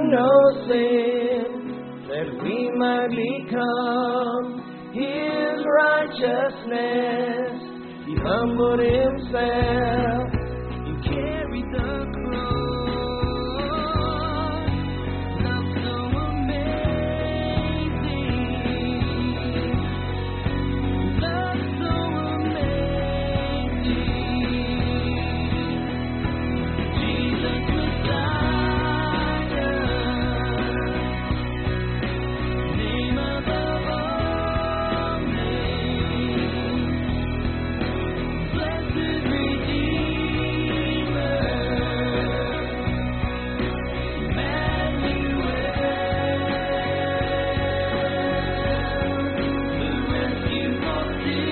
no sin, that we might become His righteousness. He humbled Himself. He carried the cross. Love so amazing. Love so amazing. Jesus Messiah, name above all names. Blessed Redeemer, Emmanuel, the rescue for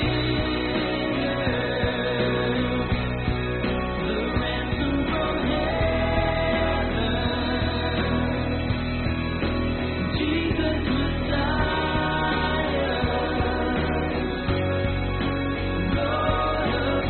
sinners, the ransom from heaven. Jesus Messiah, Lord of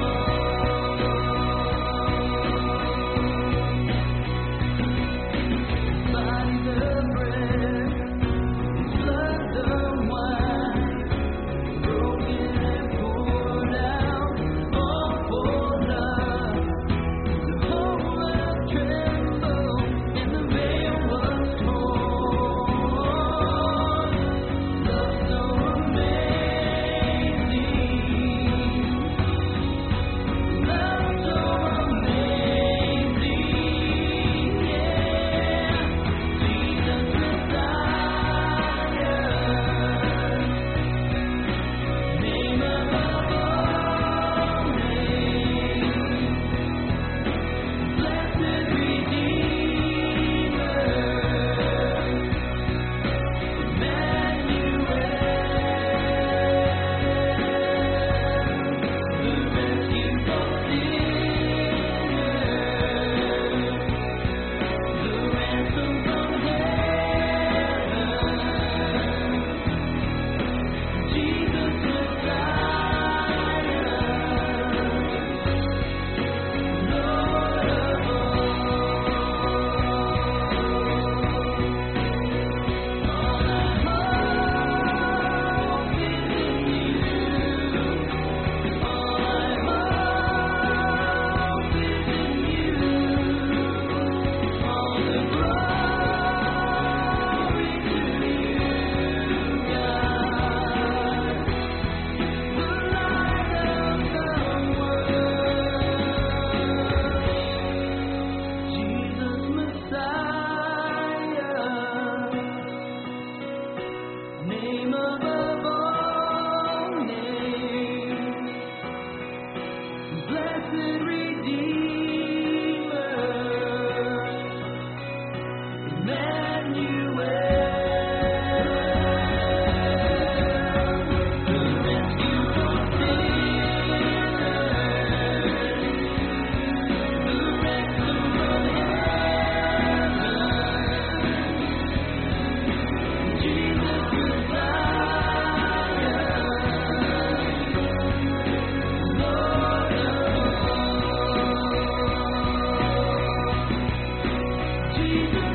all. By the bread, blood the wine, broken and poured out, all for love. The whole world trembled, and the veil was torn. Love so amazing. Love so amazing. Yeah. Jesus Messiah, name above all names. Blessed Redeemer, Emmanuel, the rescue for sinners, the ransom from heaven. Jesus Messiah, Lord of all. All I hope is in you. All I hope is in you. All the glory to you, God, the light of the world. Jesus Messiah, name above all names. Blessed Redeemer, Emmanuel, the rescue for sinners, the ransom from heaven. Jesus Messiah, Lord of all. Jesus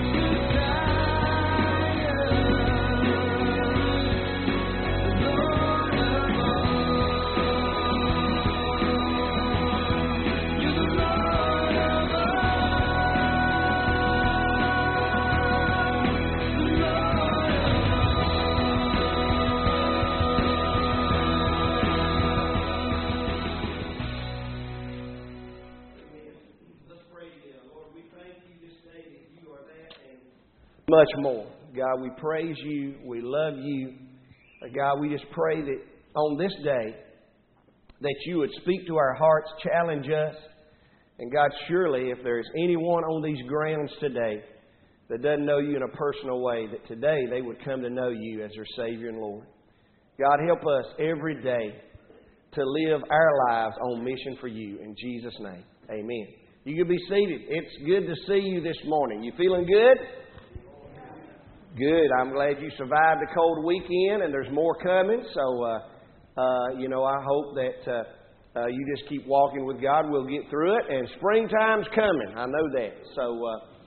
much more. God, we praise you. We love you. God, we just pray that on this day that you would speak to our hearts, challenge us. And God, surely if there's anyone on these grounds today that doesn't know you in a personal way, that today they would come to know you as their Savior and Lord. God, help us every day to live our lives on mission for you. In Jesus' name, amen. You can be seated. It's good to see you this morning. You feeling good? Good. I'm glad you survived the cold weekend, and there's more coming. So, I hope that you just keep walking with God. We'll get through it, and springtime's coming. I know that. So,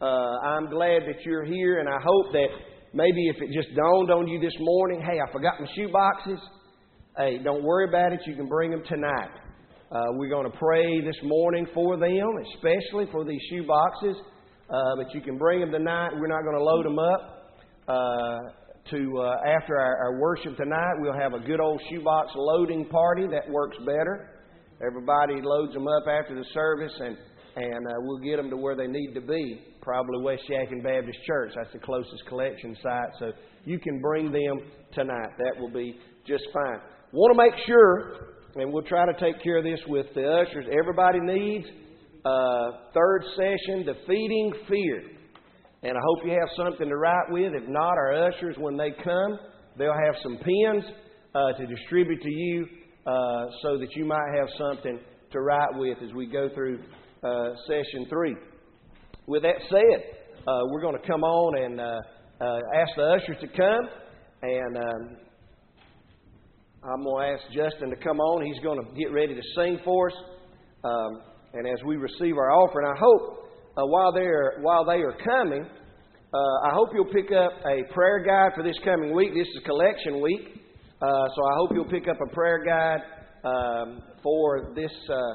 I'm glad that you're here, and I hope that maybe if it just dawned on you this morning, hey, I forgot my shoe boxes. Hey, don't worry about it. You can bring them tonight. We're going to pray this morning for them, especially for these shoe boxes. But you can bring them tonight. We're not going to load them up. After our worship tonight, we'll have a good old shoebox loading party. That works better. Everybody loads them up after the service, and we'll get them to where they need to be. Probably West Yadkin Baptist Church. That's the closest collection site. So you can bring them tonight. That will be just fine. Want to make sure, and we'll try to take care of this with the ushers, everybody needs third session, Defeating Fear. And I hope you have something to write with. If not, our ushers, when they come, they'll have some pens to distribute to you so that you might have something to write with as we go through session 3. With that said, we're going to come on and ask the ushers to come. And I'm going to ask Justin to come on. He's going to get ready to sing for us. And as we receive our offering, I hope while they are coming, I hope you'll pick up a prayer guide for this coming week. This is collection week, so I hope you'll pick up a prayer guide for this,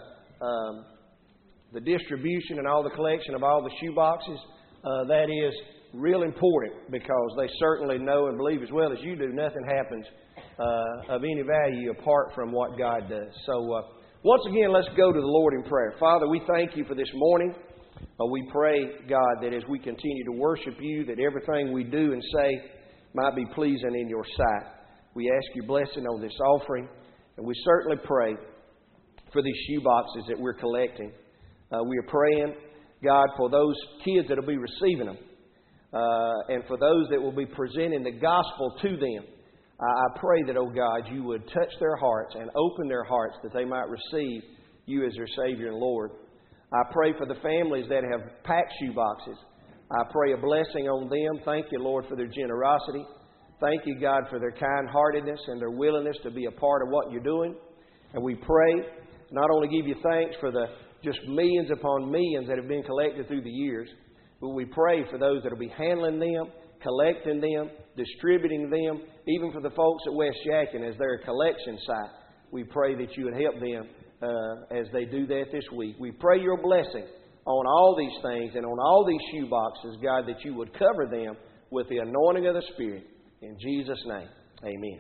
the distribution and all the collection of all the shoe boxes. That is real important because they certainly know and believe as well as you do nothing happens of any value apart from what God does. So once again, let's go to the Lord in prayer. Father, we thank you for this morning. We pray, God, that as we continue to worship you, that everything we do and say might be pleasing in your sight. We ask your blessing on this offering, and we certainly pray for these shoe boxes that we're collecting. We are praying, God, for those kids that will be receiving them, and for those that will be presenting the gospel to them. I pray that, oh God, you would touch their hearts and open their hearts that they might receive you as their Savior and Lord. I pray for the families that have packed shoe boxes. I pray a blessing on them. Thank you, Lord, for their generosity. Thank you, God, for their kind-heartedness and their willingness to be a part of what you're doing. And we pray, not only give you thanks for the just millions upon millions that have been collected through the years, but we pray for those that will be handling them, collecting them, distributing them, even for the folks at West Yadkin as their collection site. We pray that you would help them as they do that this week. We pray your blessing on all these things and on all these shoe boxes, God, that you would cover them with the anointing of the Spirit. In Jesus' name, amen.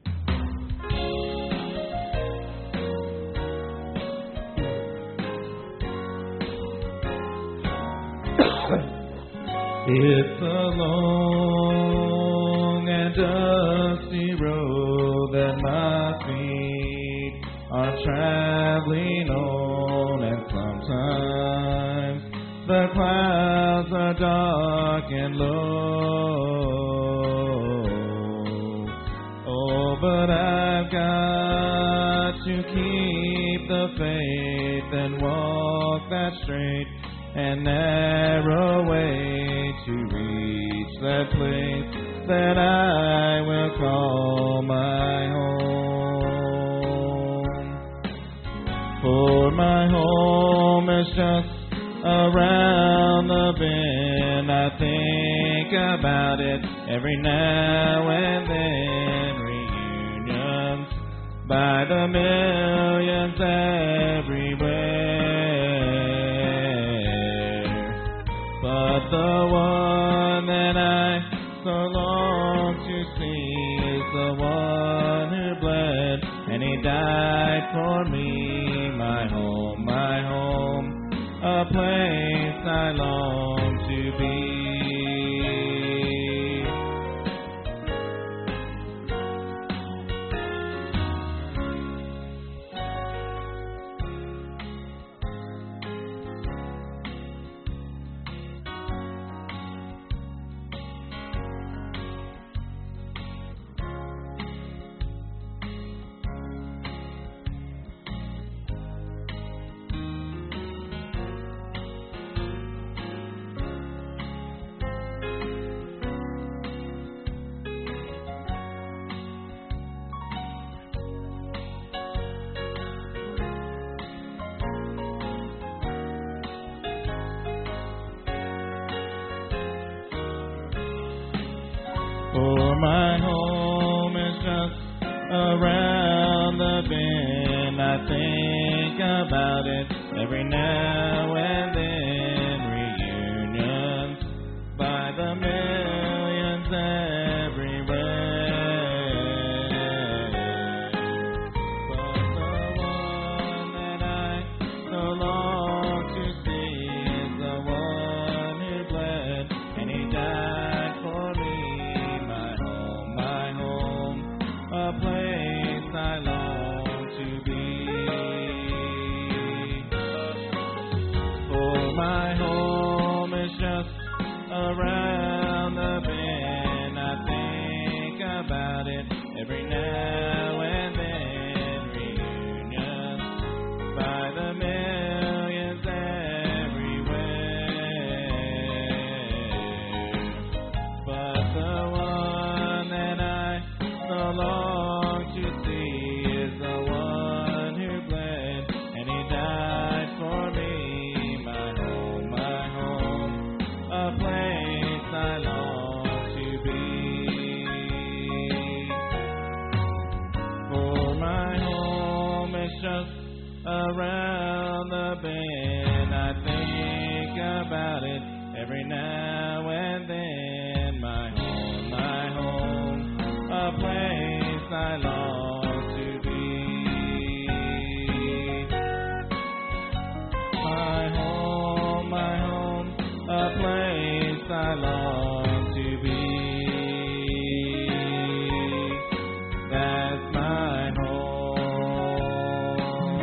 It's a long and dusty road that my feet are traveling on, and sometimes the clouds are dark and low. Oh, but I've got to keep the faith and walk that straight and narrow way to reach that place that I will call my home. For my home is just around the bend. I think about it every now and then. Reunions by the millions everywhere. But the one that I so long to see is the one who bled, and he died for me. My home, a place I long to be. For my home is just around the bend. I think about it every now and then. Reunions by the millions everywhere. But the one that I so long to see is the one who bled, and he died for me. My home, a place I long to be. For my home is just around the bend. I think about it every now and then. Reunions by the millions everywhere. But the one that I so long to see is the one who bled, and he died for me. My home, a place I long to be. For my home is just around the bend. I think about it every now and then. My home, a place I long to be. My home, a place I long to be. That's my home.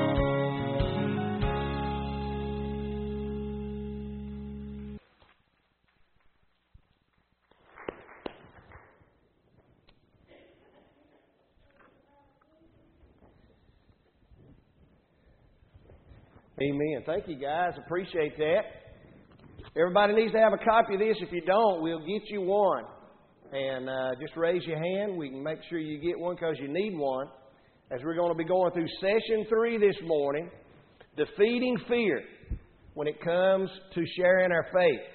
Amen. Thank you, guys. Appreciate that. Everybody needs to have a copy of this. If you don't, we'll get you one. And just raise your hand. We can make sure you get one because you need one. As we're going to be going through session 3 this morning, defeating fear when it comes to sharing our faith.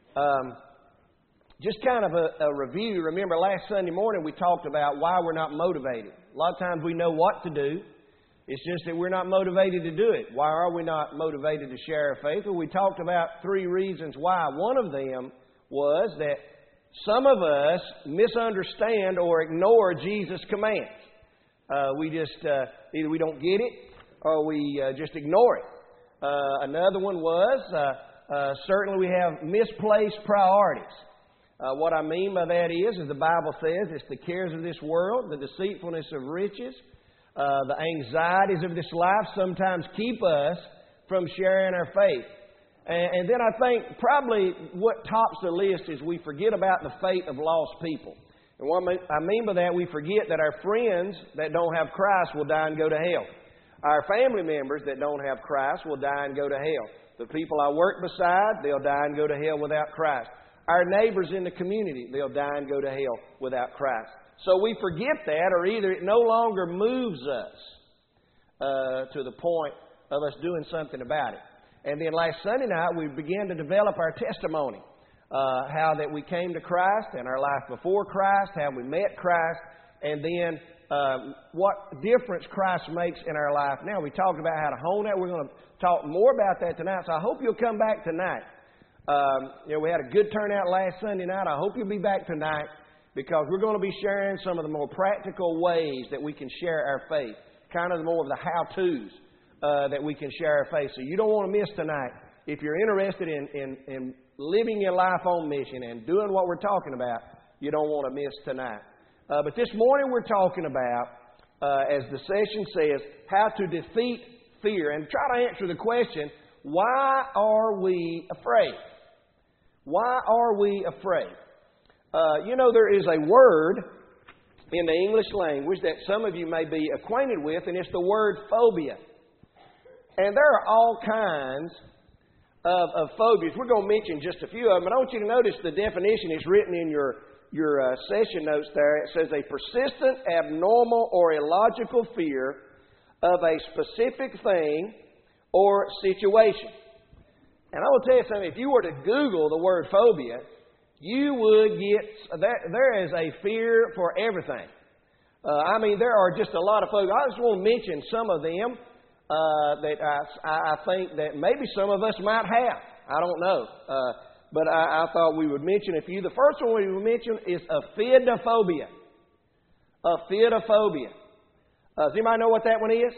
Just kind of a review. Remember, last Sunday morning we talked about why we're not motivated. A lot of times we know what to do. It's just that we're not motivated to do it. Why are we not motivated to share our faith? Well, we talked about 3 reasons why. One of them was that some of us misunderstand or ignore Jesus' commands. We just, either we don't get it or we just ignore it. Another one was, certainly we have misplaced priorities. What I mean by that is, as the Bible says, it's the cares of this world, the deceitfulness of riches, the anxieties of this life sometimes keep us from sharing our faith. And then I think probably what tops the list is we forget about the fate of lost people. And what I mean by that, we forget that our friends that don't have Christ will die and go to hell. Our family members that don't have Christ will die and go to hell. The people I work beside, they'll die and go to hell without Christ. Our neighbors in the community, they'll die and go to hell without Christ. So we forget that, or either it no longer moves us to the point of us doing something about it. And then last Sunday night, we began to develop our testimony. How that we came to Christ and our life before Christ, how we met Christ, and then what difference Christ makes in our life. Now, we talked about how to hone that. We're going to talk more about that tonight, so I hope you'll come back tonight. We had a good turnout last Sunday night. I hope you'll be back tonight because we're going to be sharing some of the more practical ways that we can share our faith, kind of more of the how-tos that we can share our faith. So you don't want to miss tonight. If you're interested in living your life on mission and doing what we're talking about, you don't want to miss tonight. But this morning we're talking about, as the session says, how to defeat fear and try to answer the question, why are we afraid? Why are we afraid? There is a word in the English language that some of you may be acquainted with, and it's the word phobia. And there are all kinds of phobias. We're going to mention just a few of them, but I want you to notice the definition is written in your session notes there. It says a persistent, abnormal, or illogical fear of a specific thing or situation. And I will tell you something, if you were to Google the word phobia, you would get, there is a fear for everything. There are just a lot of folks. I just want to mention some of them that I think that maybe some of us might have. I don't know. But I thought we would mention a few. The first one we would mention is ophidophobia. Ophidophobia. Does anybody know what that one is?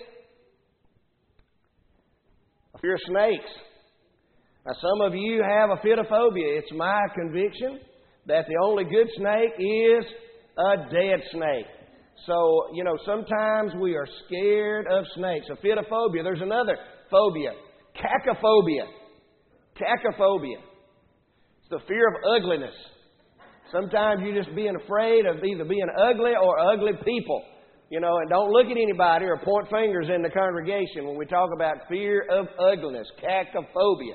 A fear of snakes. Now, some of you have ophidophobia. It's my conviction that the only good snake is a dead snake. So, sometimes we are scared of snakes. Ophidophobia. There's another phobia. Cacophobia. Cacophobia. It's the fear of ugliness. Sometimes you're just being afraid of either being ugly or ugly people. And don't look at anybody or point fingers in the congregation when we talk about fear of ugliness. Cacophobia.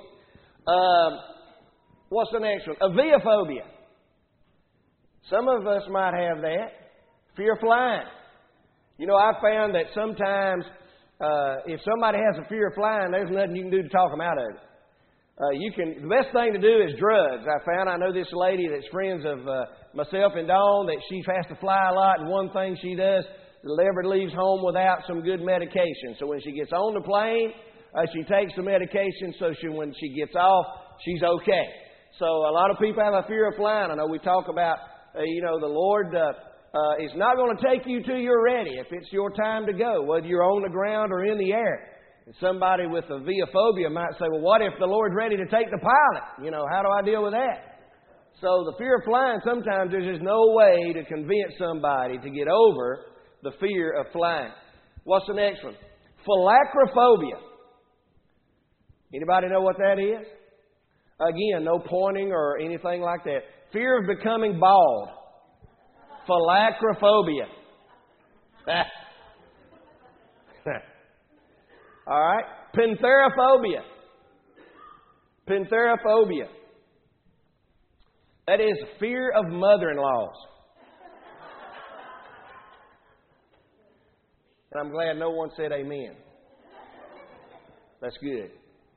What's the next one? Aviophobia. Some of us might have that. Fear of flying. I found that sometimes if somebody has a fear of flying, there's nothing you can do to talk them out of it. The best thing to do is drugs. I know this lady that's friends of myself and Dawn, that she has to fly a lot, and one thing she does, never leaves home without some good medication. So when she gets on the plane, she takes the medication so when she gets off, she's okay. So a lot of people have a fear of flying. I know we talk about, the Lord is not going to take you till you're ready, if it's your time to go, whether you're on the ground or in the air. And somebody with a aviophobia might say, well, what if the Lord's ready to take the pilot? How do I deal with that? So the fear of flying, sometimes there's just no way to convince somebody to get over the fear of flying. What's the next one? Phylacrophobia. Anybody know what that is? Again, no pointing or anything like that. Fear of becoming bald. Phylacrophobia. All right. Pentherophobia. Pentherophobia. That is fear of mother-in-laws. And I'm glad no one said amen. That's good.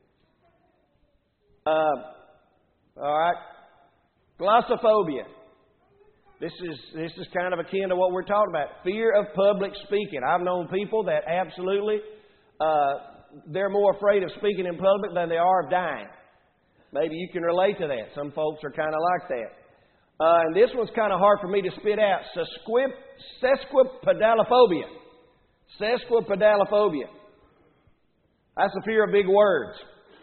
All right. Glossophobia. This is kind of akin to what we're talking about. Fear of public speaking. I've known people that absolutely, they're more afraid of speaking in public than they are of dying. Maybe you can relate to that. Some folks are kind of like that. And this one's kind of hard for me to spit out. Sesquipedalophobia. Sesquipedalophobia. That's the fear of big words.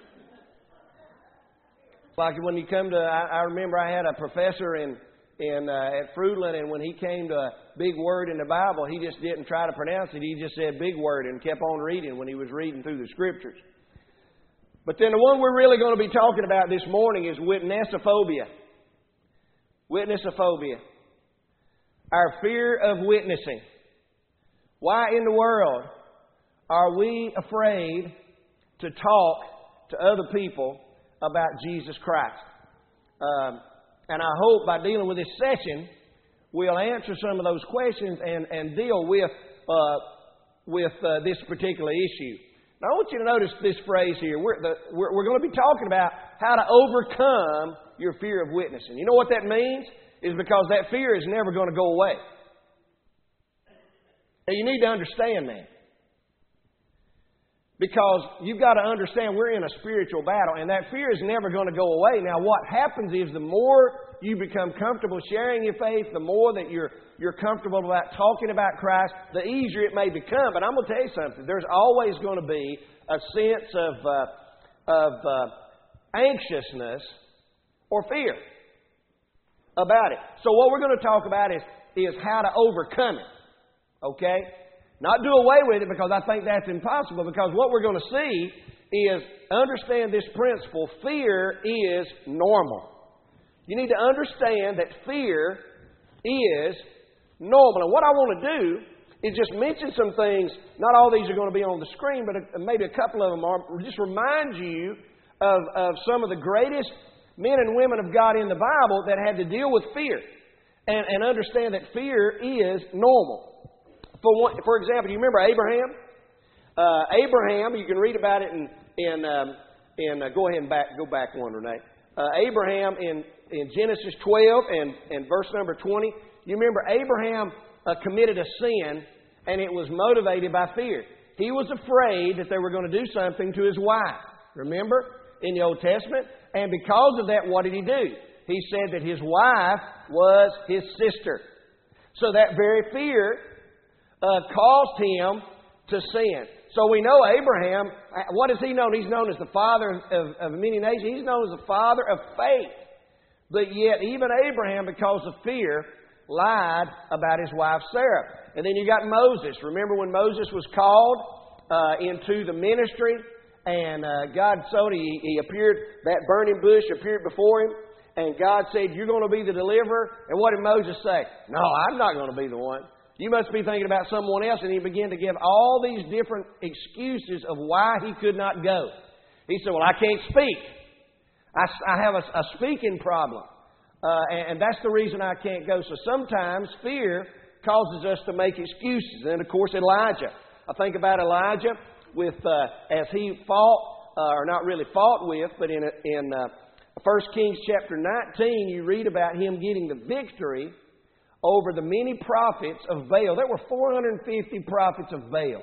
Like when you come to, I remember I had a professor at Fruitland, and when he came to a big word in the Bible, he just didn't try to pronounce it. He just said big word and kept on reading when he was reading through the Scriptures. But then the one we're really going to be talking about this morning is witnessophobia. Witnessophobia. Our fear of witnessing. Why in the world are we afraid to talk to other people about Jesus Christ? And I hope by dealing with this session, we'll answer some of those questions and deal with this particular issue. Now, I want you to notice this phrase here. We're going to be talking about how to overcome your fear of witnessing. You know what that means? Is because that fear is never going to go away. And you need to understand that. Because you've got to understand we're in a spiritual battle, and that fear is never going to go away. Now, what happens is the more you become comfortable sharing your faith, the more that you're comfortable about talking about Christ, the easier it may become. But I'm going to tell you something. There's always going to be a sense of anxiousness or fear about it. So what we're going to talk about is how to overcome it. Okay? Not do away with it, because I think that's impossible, because what we're going to see is understand this principle. Fear is normal. You need to understand that fear is normal. And what I want to do is just mention some things. Not all these are going to be on the screen, but maybe a couple of them are. Just remind you of some of the greatest men and women of God in the Bible that had to deal with fear. And understand that fear is normal. For example, you remember Abraham? Abraham, you can read about it in go ahead and go back one, Renee. Abraham in Genesis 12 and verse number 20. You remember Abraham committed a sin, and it was motivated by fear. He was afraid that they were going to do something to his wife. Remember? In the Old Testament. And because of that, what did he do? He said that his wife was his sister. So that very fear caused him to sin. So we know Abraham, what is he known? He's known as the father of many nations. He's known as the father of faith. But yet even Abraham, because of fear, lied about his wife Sarah. And then you got Moses. Remember when Moses was called into the ministry, and God told him, he appeared, that burning bush appeared before him, and God said, "You're going to be the deliverer." And what did Moses say? "No, I'm not going to be the one. You must be thinking about someone else." And he began to give all these different excuses of why he could not go. He said, "Well, I can't speak. I have a speaking problem. And that's the reason I can't go." So sometimes fear causes us to make excuses. And of course, Elijah. I think about Elijah with as he fought, or not really fought with, but in 1 Kings chapter 19, you read about him getting the victory over the many prophets of Baal. There were 450 prophets of Baal.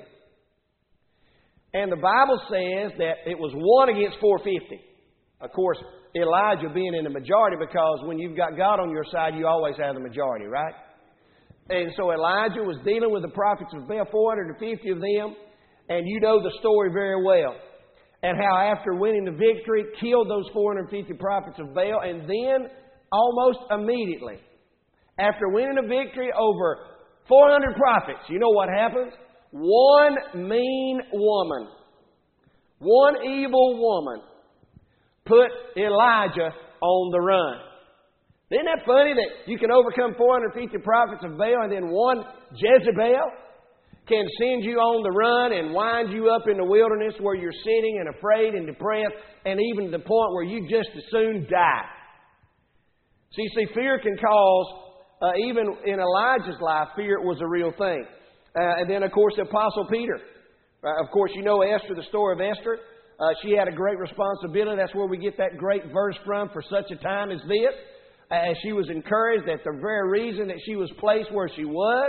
And the Bible says that it was 1 against 450. Of course, Elijah being in the majority, because when you've got God on your side, you always have the majority, right? And so Elijah was dealing with the prophets of Baal, 450 of them, and you know the story very well. And how after winning the victory, killed those 450 prophets of Baal, and then almost immediately, after winning a victory over 400 prophets, you know what happens? One mean woman, one evil woman, put Elijah on the run. Isn't that funny that you can overcome 450 prophets of Baal, and then one Jezebel can send you on the run and wind you up in the wilderness where you're sitting and afraid and depressed, and even to the point where you just as soon die. See, fear can cause, even in Elijah's life, fear was a real thing. And then, of course, the Apostle Peter. Of course, you know Esther, the story of Esther. She had a great responsibility. That's where we get that great verse from, "For such a time as this." As she was encouraged, that the very reason that she was placed where she was,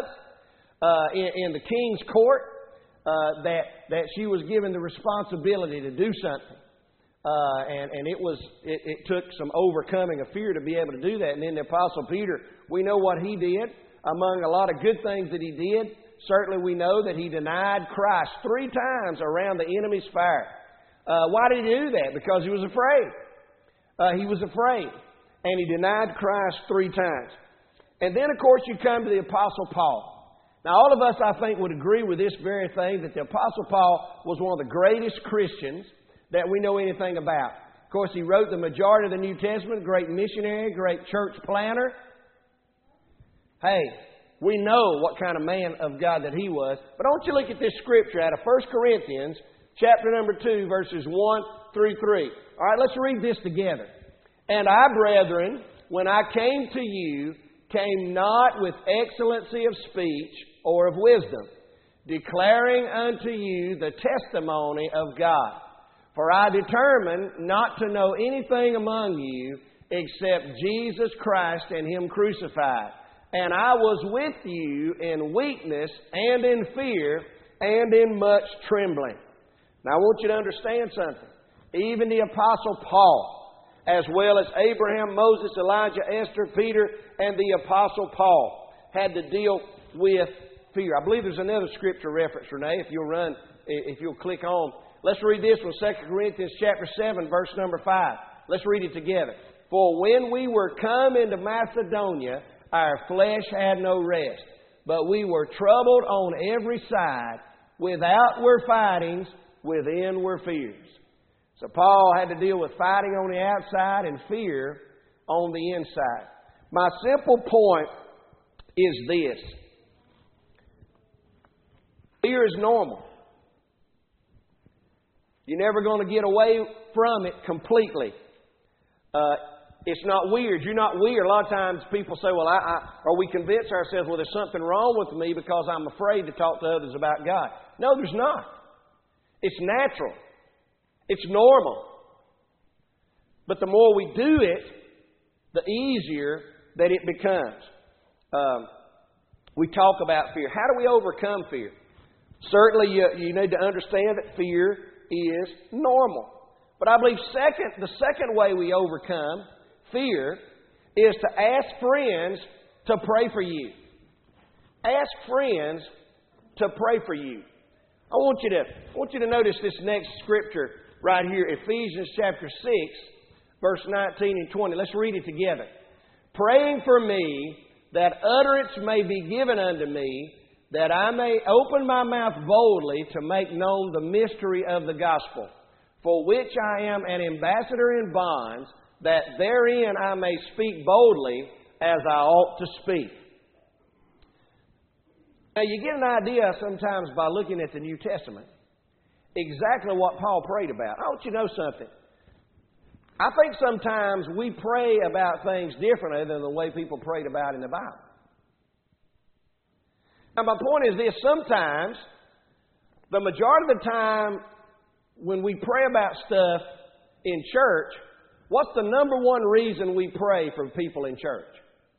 in the king's court, that she was given the responsibility to do something. And it took some overcoming of fear to be able to do that. And then the Apostle Peter, we know what he did. Among a lot of good things that he did, certainly we know that he denied Christ 3 times around the enemy's fire. Why did he do that? Because he was afraid. He was afraid. And he denied Christ 3 times. And then, of course, you come to the Apostle Paul. Now, all of us, I think, would agree with this very thing, that the Apostle Paul was one of the greatest Christians that we know anything about. Of course, he wrote the majority of the New Testament, great missionary, great church planner. Hey, we know what kind of man of God that he was. But I want you to look at this scripture out of 1 Corinthians chapter number 2, verses 1 through 3. All right, let's read this together. "And I, brethren, when I came to you, came not with excellency of speech or of wisdom, declaring unto you the testimony of God. For I determined not to know anything among you except Jesus Christ and Him crucified. And I was with you in weakness and in fear and in much trembling." Now I want you to understand something. Even the Apostle Paul, as well as Abraham, Moses, Elijah, Esther, Peter, and the Apostle Paul, had to deal with fear. I believe there's another scripture reference, Renee, if you'll click on. Let's read this one, 2 Corinthians chapter 7, verse number 5. Let's read it together. "For when we were come into Macedonia, our flesh had no rest, but we were troubled on every side. Without were fightings, within were fears." So Paul had to deal with fighting on the outside and fear on the inside. My simple point is this. Fear is normal. You're never going to get away from it completely. It's not weird. You're not weird. A lot of times people say, well, or we convince ourselves, well, there's something wrong with me because I'm afraid to talk to others about God. No, there's not. It's natural. It's normal. But the more we do it, the easier that it becomes. We talk about fear. How do we overcome fear? Certainly, you need to understand that fear is normal. But I believe the second way we overcome fear is to ask friends to pray for you. Ask friends to pray for you. I want you to notice this next scripture right here, Ephesians chapter 6, verse 19 and 20. Let's read it together. Praying for me that utterance may be given unto me, that I may open my mouth boldly to make known the mystery of the gospel, for which I am an ambassador in bonds, that therein I may speak boldly as I ought to speak. Now, you get an idea sometimes by looking at the New Testament exactly what Paul prayed about. I want you to know something. I think sometimes we pray about things differently than the way people prayed about in the Bible. Now, my point is this. Sometimes, the majority of the time when we pray about stuff in church, what's the number one reason we pray for people in church?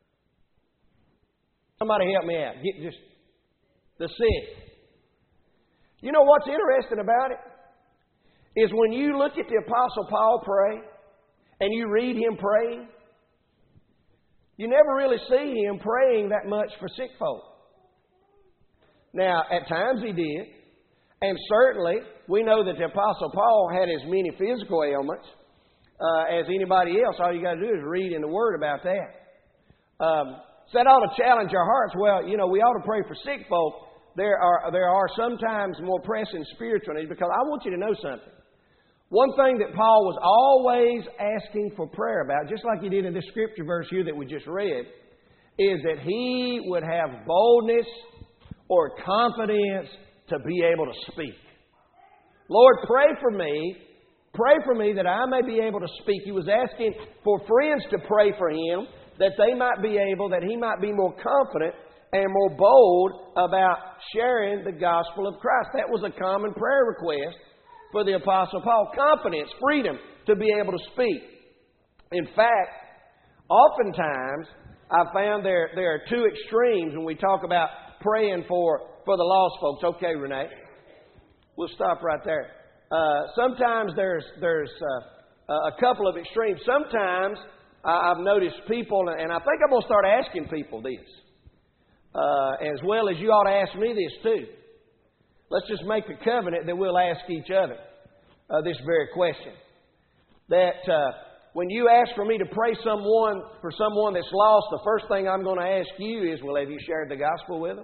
Somebody help me out. Just the sick. You know what's interesting about it? Is when you look at the Apostle Paul pray, and you read him praying, you never really see him praying that much for sick folk. Now, at times he did, and certainly we know that the Apostle Paul had as many physical ailments as anybody else. All you got to do is read in the Word about that. So that ought to challenge our hearts. Well, you know, we ought to pray for sick folk. There are sometimes more pressing spiritual needs, because I want you to know something. One thing that Paul was always asking for prayer about, just like he did in this scripture verse here that we just read, is that he would have boldness or confidence to be able to speak. Lord, pray for me that I may be able to speak. He was asking for friends to pray for him, that he might be more confident and more bold about sharing the gospel of Christ. That was a common prayer request for the Apostle Paul. Confidence, freedom to be able to speak. In fact, oftentimes I've found there are two extremes when we talk about praying for the lost folks. Okay, Renee, we'll stop right there. Sometimes there's a couple of extremes. Sometimes I've noticed people, and I think I'm going to start asking people this, as well as you ought to ask me this too. Let's just make a covenant that we'll ask each other this very question. That when you ask for me to pray for someone that's lost, the first thing I'm going to ask you is, well, have you shared the gospel with them?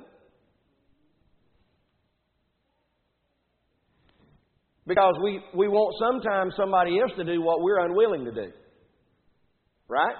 Because we want sometimes somebody else to do what we're unwilling to do. Right?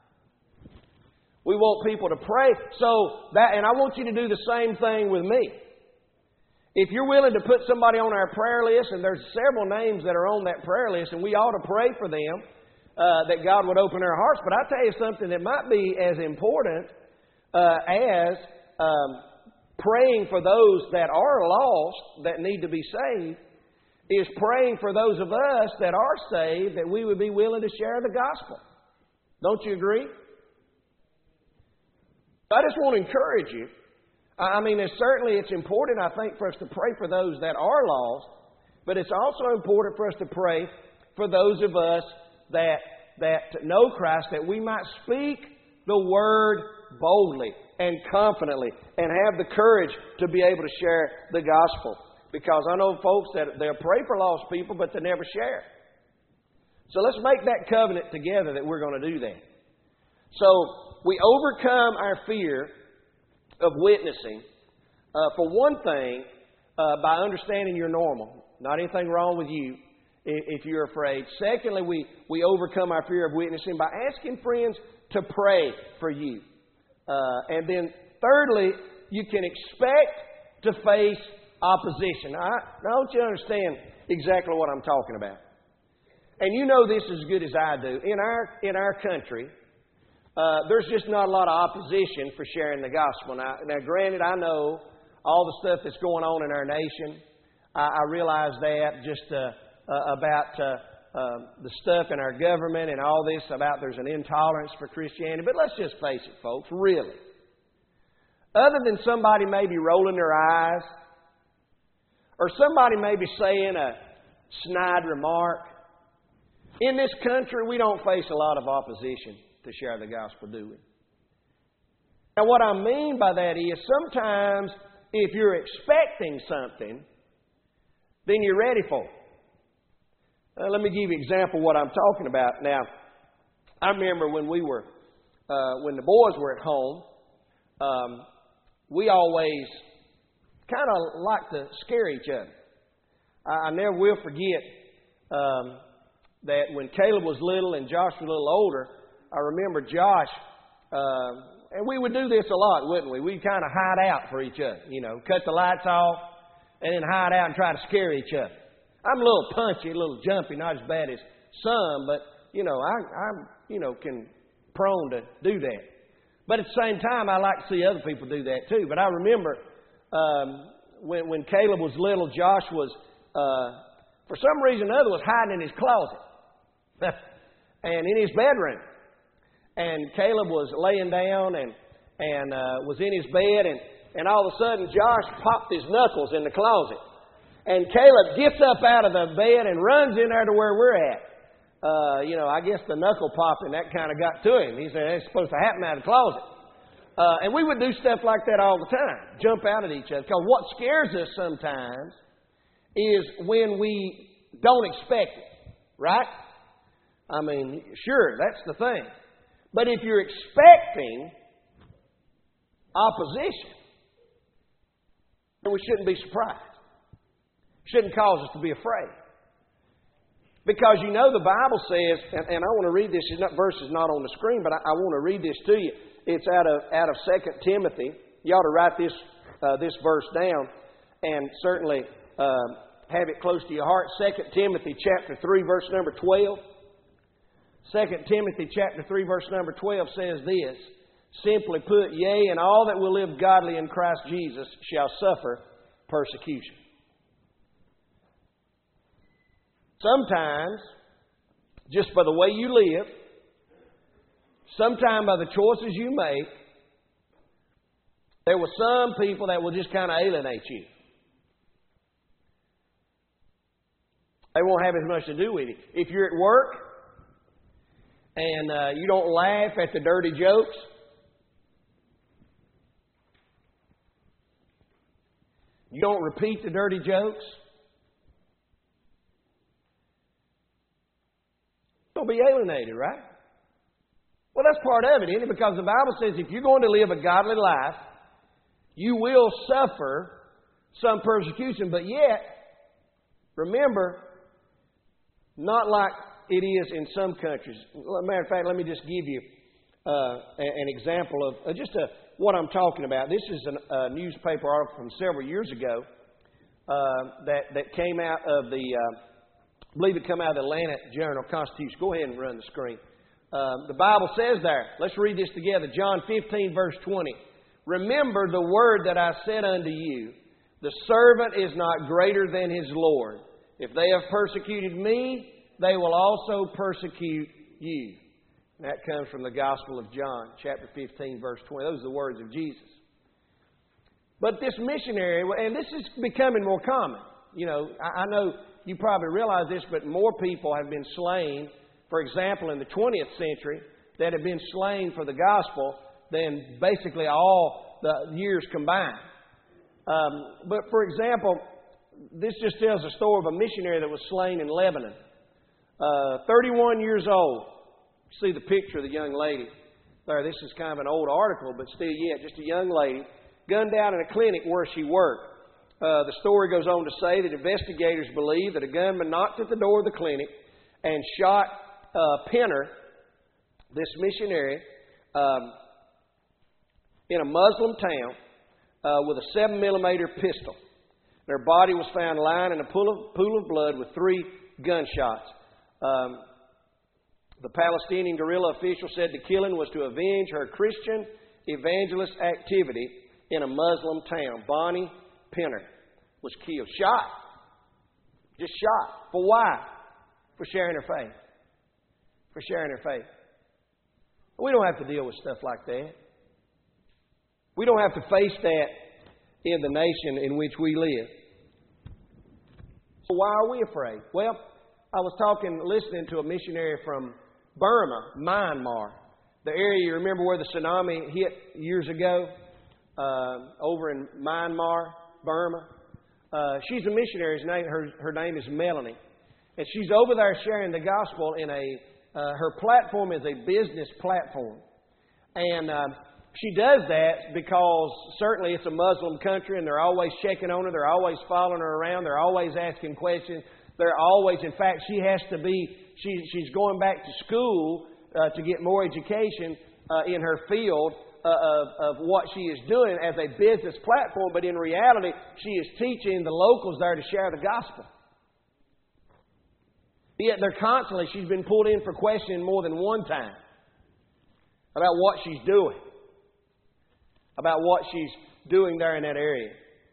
We want people to pray. And I want you to do the same thing with me. If you're willing to put somebody on our prayer list, and there's several names that are on that prayer list, and we ought to pray for them, that God would open their hearts. But I tell you something that might be as important as praying for those that are lost, that need to be saved, is praying for those of us that are saved, that we would be willing to share the gospel. Don't you agree? I just want to encourage you. I mean, it's important, I think, for us to pray for those that are lost, but it's also important for us to pray for those of us that know Christ, that we might speak the word boldly and confidently and have the courage to be able to share the gospel. Because I know folks that they'll pray for lost people, but they never share. So let's make that covenant together that we're going to do that. So we overcome our fear of witnessing, for one thing, by understanding you're normal. Not anything wrong with you if you're afraid. Secondly, we overcome our fear of witnessing by asking friends to pray for you. And then thirdly, you can expect to face opposition. Now, I want you to understand exactly what I'm talking about. And you know this as good as I do. In our country, there's just not a lot of opposition for sharing the gospel. Now, granted, I know all the stuff that's going on in our nation. I realize that just about the stuff in our government and all this about there's an intolerance for Christianity. But let's just face it, folks, really. Other than somebody maybe rolling their eyes or somebody maybe saying a snide remark, in this country we don't face a lot of opposition to share the gospel, do we? Now what I mean by that is sometimes if you're expecting something, then you're ready for it. Let me give you an example of what I'm talking about. Now, I remember when when the boys were at home, we always kind of liked to scare each other. I never will forget that when Caleb was little and Josh was a little older, I remember Josh, and we would do this a lot, wouldn't we? We'd kind of hide out for each other, cut the lights off and then hide out and try to scare each other. I'm a little punchy, a little jumpy, not as bad as some, but, I'm can prone to do that. But at the same time, I like to see other people do that too. But I remember when Caleb was little, Josh was, for some reason or other, was hiding in his closet and in his bedroom. And Caleb was laying down and was in his bed, and all of a sudden Josh popped his knuckles in the closet. And Caleb gets up out of the bed and runs in there to where we're at. I guess the knuckle popping, that kind of got to him. He said, it's supposed to happen out of the closet. And we would do stuff like that all the time, jump out at each other. Because what scares us sometimes is when we don't expect it, right? I mean, sure, that's the thing. But if you're expecting opposition, then we shouldn't be surprised. Shouldn't cause us to be afraid. Because the Bible says, and I want to read this, verse is not on the screen, but I want to read this to you. It's out of 2 Timothy. You ought to write this verse down and certainly have it close to your heart. 2 Timothy chapter 3, verse number 12. 2 Timothy chapter 3, verse number 12 says this, simply put, yea, and all that will live godly in Christ Jesus shall suffer persecution. Sometimes, just by the way you live, sometimes by the choices you make, there will some people that will just kind of alienate you. They won't have as much to do with it. If you're at work and you don't laugh at the dirty jokes, you don't repeat the dirty jokes, you'll be alienated, right? Well, that's part of it, isn't it? Because the Bible says if you're going to live a godly life, you will suffer some persecution. But yet, remember, not like it is in some countries. As a matter of fact, let me just give you an example of what I'm talking about. This is a newspaper article from several years ago that came out of I believe it came out of the Atlanta Journal-Constitution. Go ahead and run the screen. The Bible says there, let's read this together. John 15, verse 20. Remember the word that I said unto you, the servant is not greater than his Lord. If they have persecuted me, they will also persecute you. And that comes from the Gospel of John, chapter 15, verse 20. Those are the words of Jesus. But this missionary, and this is becoming more common. I know you probably realize this, but more people have been slain, for example, in the 20th century, that have been slain for the gospel than basically all the years combined. But for example, this just tells a story of a missionary that was slain in Lebanon. 31 years old. See the picture of the young lady there. This is kind of an old article, but still yet, just a young lady gunned down in a clinic where she worked. The story goes on to say that investigators believe that a gunman knocked at the door of the clinic and shot Penner, this missionary, in a Muslim town with a 7mm pistol. Their body was found lying in a pool of blood with 3 gunshots. The Palestinian guerrilla official said the killing was to avenge her Christian evangelist activity in a Muslim town. Bonnie Penner was killed. Shot. Just shot. For why? for sharing their faith. For sharing their faith. We don't have to deal with stuff like that. We don't have to face that in the nation in which we live. So why are we afraid? Well, I was listening to a missionary from Burma, Myanmar, the area, you remember where the tsunami hit years ago, over in Myanmar, Burma. She's a missionary. Her name is Melanie. And she's over there sharing the gospel in her platform is a business platform. And she does that because certainly it's a Muslim country and they're always checking on her. They're always following her around. They're always asking questions. They're always, in fact, she's going back to school to get more education in her field of what she is doing as a business platform. But in reality, she is teaching the locals there to share the gospel. Yet she's been pulled in for questioning more than one time about what she's doing. About what she's doing there in that area.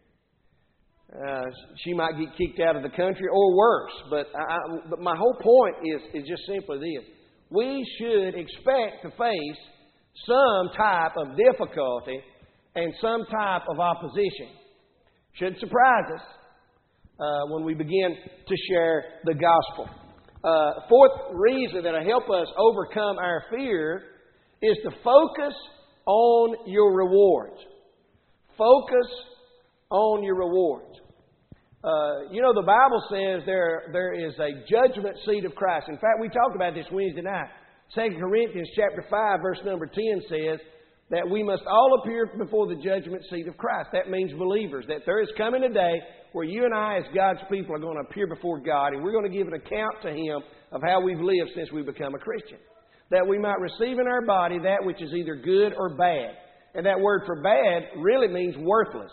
She might get kicked out of the country or worse. But my whole point is just simply this. We should expect to face some type of difficulty and some type of opposition. Shouldn't surprise us when we begin to share the gospel. Fourth reason that will help us overcome our fear is to focus on your rewards. Focus on your rewards. The Bible says there is a judgment seat of Christ. In fact, we talked about this Wednesday night. 2 Corinthians chapter 5, verse number 10 says that we must all appear before the judgment seat of Christ. That means believers. That there is coming a day where you and I as God's people are going to appear before God and we're going to give an account to Him of how we've lived since we become a Christian. That we might receive in our body that which is either good or bad. And that word for bad really means worthless.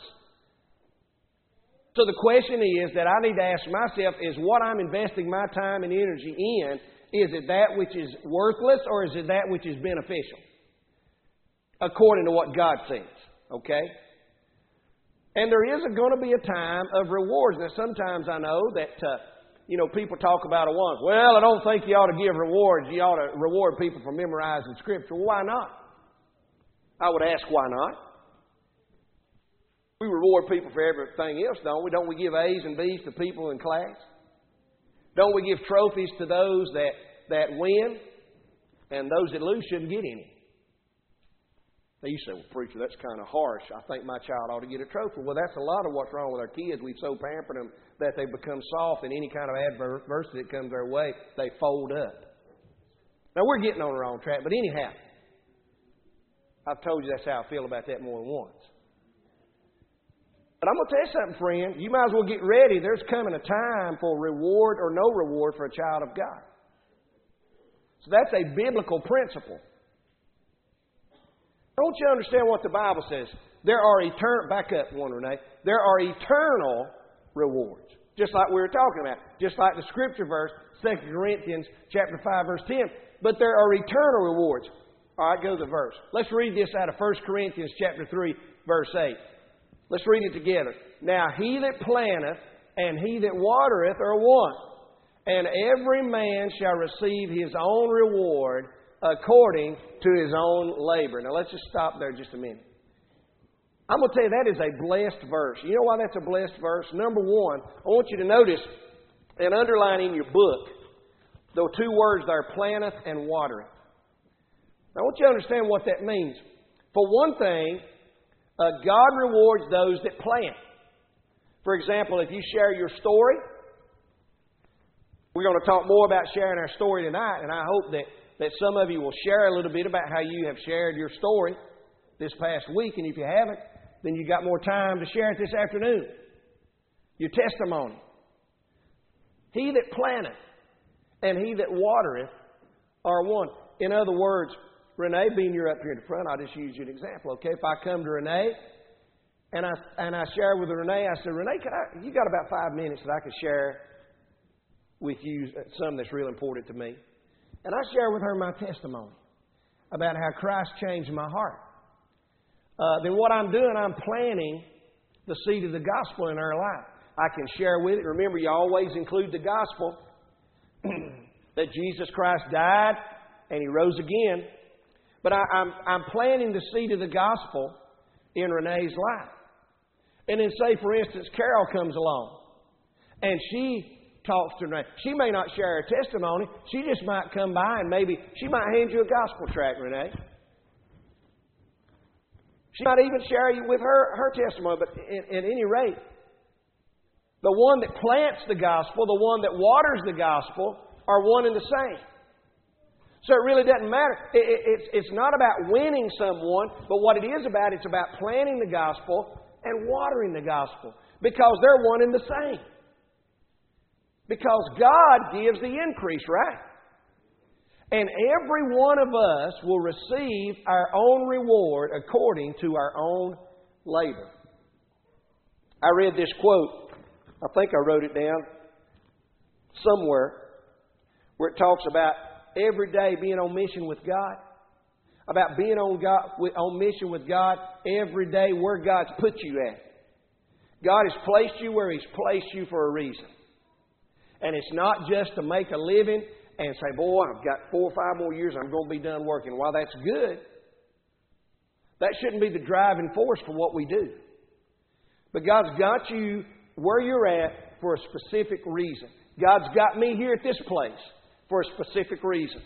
So the question is that I need to ask myself is what I'm investing my time and energy in, is it that which is worthless or is it that which is beneficial? According to what God says. Okay? And there is going to be a time of rewards. Now sometimes I know that people talk about well, I don't think you ought to give rewards. You ought to reward people for memorizing Scripture. Well, why not? I would ask why not. We reward people for everything else, don't we? Don't we give A's and B's to people in class? Don't we give trophies to those that win? And those that lose shouldn't get any. Now you say, well, preacher, that's kind of harsh. I think my child ought to get a trophy. Well, that's a lot of what's wrong with our kids. We've so pampered them that they become soft, and any kind of adversity that comes their way, they fold up. Now, we're getting on the wrong track, but anyhow, I've told you that's how I feel about that more than once. But I'm going to tell you something, friend. You might as well get ready. There's coming a time for reward or no reward for a child of God. So that's a biblical principle. Don't you understand what the Bible says? There are back up one, Renee. There are eternal rewards. Just like we were talking about. Just like the scripture verse, 2 Corinthians chapter 5, verse 10. But there are eternal rewards. All right, go to the verse. Let's read this out of 1 Corinthians chapter 3, verse 8. Let's read it together. Now he that planteth and he that watereth are one, and every man shall receive his own reward according to his own labor. Now let's just stop there just a minute. I'm going to tell you that is a blessed verse. You know why that's a blessed verse? Number one, I want you to notice and underline in your book the two words there, planteth and watereth. Now I want you to understand what that means. For one thing, God rewards those that plant. For example, if you share your story, we're going to talk more about sharing our story tonight, and I hope that some of you will share a little bit about how you have shared your story this past week, and if you haven't, then you got more time to share it this afternoon. Your testimony. He that planteth and he that watereth are one. In other words, Renee, being you're up here in the front, I'll just use you as an example, okay? If I come to Renee and I share with Renee, I say, Renee, you got about 5 minutes that I could share with you something that's real important to me. And I share with her my testimony about how Christ changed my heart. Then what I'm doing, I'm planting the seed of the gospel in her life. I can share with it. Remember, you always include the gospel that Jesus Christ died and He rose again. But I'm planting the seed of the gospel in Renee's life. And then say, for instance, Carol comes along and she talks to Renee. She may not share her testimony. She just might come by and maybe she might hand you a gospel tract, Renee. She might even share with her testimony. But at any rate, the one that plants the gospel, the one that waters the gospel, are one and the same. So it really doesn't matter. It's not about winning someone, but what it is about, it's about planting the gospel and watering the gospel. Because they're one and the same. Because God gives the increase, right? And every one of us will receive our own reward according to our own labor. I read this quote. I think I wrote it down somewhere where it talks about every day being on mission with God. About being on mission with God every day where God's put you at. God has placed you where He's placed you for a reason. And it's not just to make a living and say, boy, I've got 4 or 5 more years, I'm going to be done working. While that's good, that shouldn't be the driving force for what we do. But God's got you where you're at for a specific reason. God's got me here at this place for a specific reason.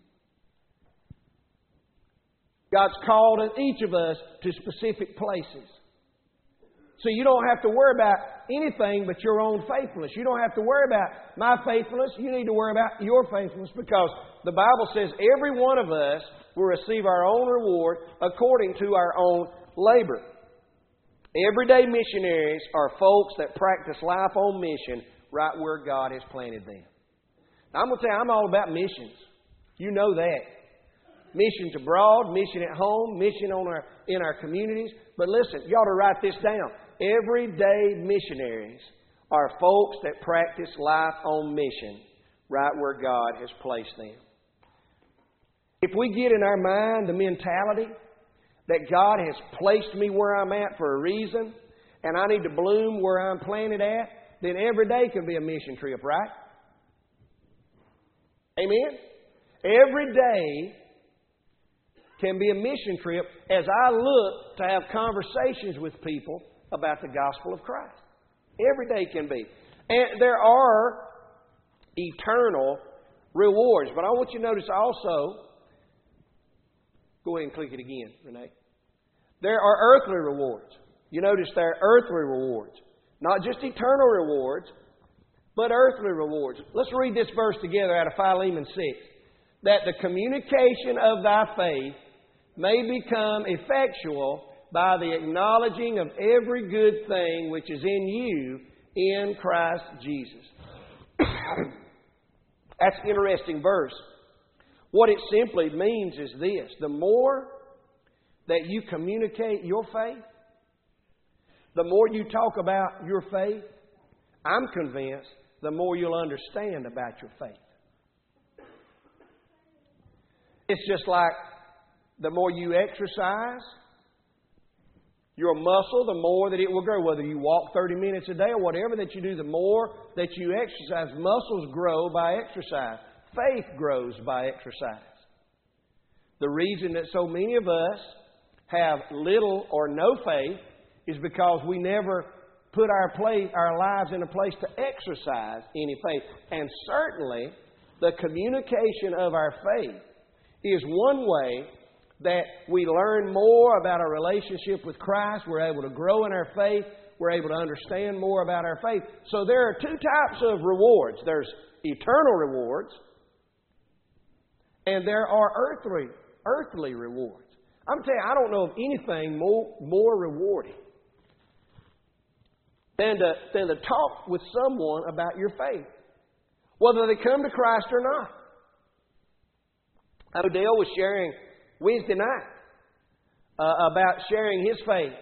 God's called each of us to specific places. So you don't have to worry about anything but your own faithfulness. You don't have to worry about my faithfulness. You need to worry about your faithfulness because the Bible says every one of us will receive our own reward according to our own labor. Everyday missionaries are folks that practice life on mission right where God has planted them. Now, I'm going to tell you, I'm all about missions. You know that. Missions abroad, mission at home, mission in our communities. But listen, you ought to write this down. Everyday missionaries are folks that practice life on mission right where God has placed them. If we get in our mind the mentality that God has placed me where I'm at for a reason and I need to bloom where I'm planted at, then every day can be a mission trip, right? Amen? Every day can be a mission trip as I look to have conversations with people about the gospel of Christ. Every day can be. And there are eternal rewards. But I want you to notice also, go ahead and click it again, Renee. There are earthly rewards. You notice there are earthly rewards. Not just eternal rewards, but earthly rewards. Let's read this verse together out of Philemon 6. That the communication of thy faith may become effectual by the acknowledging of every good thing which is in you in Christ Jesus. That's an interesting verse. What it simply means is this. The more that you communicate your faith, the more you talk about your faith, I'm convinced the more you'll understand about your faith. It's just like the more you exercise your muscle, the more that it will grow. Whether you walk 30 minutes a day or whatever that you do, the more that you exercise. Muscles grow by exercise. Faith grows by exercise. The reason that so many of us have little or no faith is because we never put our lives in a place to exercise any faith. And certainly, the communication of our faith is one way that we learn more about our relationship with Christ. We're able to grow in our faith. We're able to understand more about our faith. So there are 2 types of rewards. There's eternal rewards, and there are earthly rewards. I'm telling you, I don't know of anything more rewarding than to talk with someone about your faith, whether they come to Christ or not. Odell was sharing Wednesday night about sharing his faith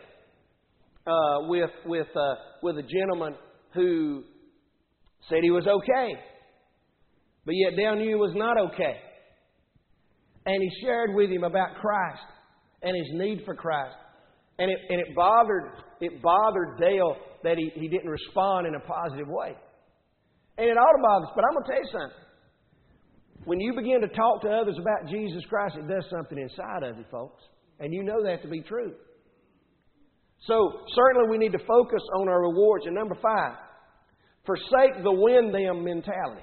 with a gentleman who said he was okay, but yet down knew he was not okay. And he shared with him about Christ and his need for Christ. And it bothered Dale that he didn't respond in a positive way. And it ought to bother us. But I'm going to tell you something. When you begin to talk to others about Jesus Christ, it does something inside of you, folks. And you know that to be true. So, certainly we need to focus on our rewards. And number 5, forsake the win them mentality.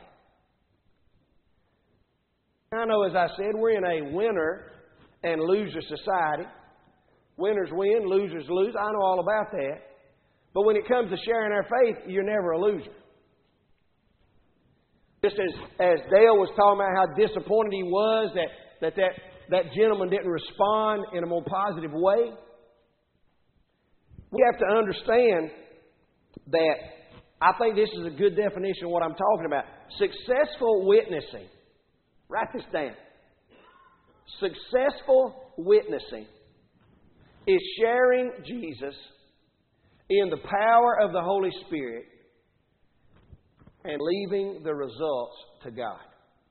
I know, as I said, we're in a winner and loser society. Winners win, losers lose. I know all about that. But when it comes to sharing our faith, you're never a loser. Just as Dale was talking about how disappointed he was that gentleman didn't respond in a more positive way, we have to understand that I think this is a good definition of what I'm talking about. Successful witnessing. Write this down. Successful witnessing is sharing Jesus in the power of the Holy Spirit and leaving the results to God.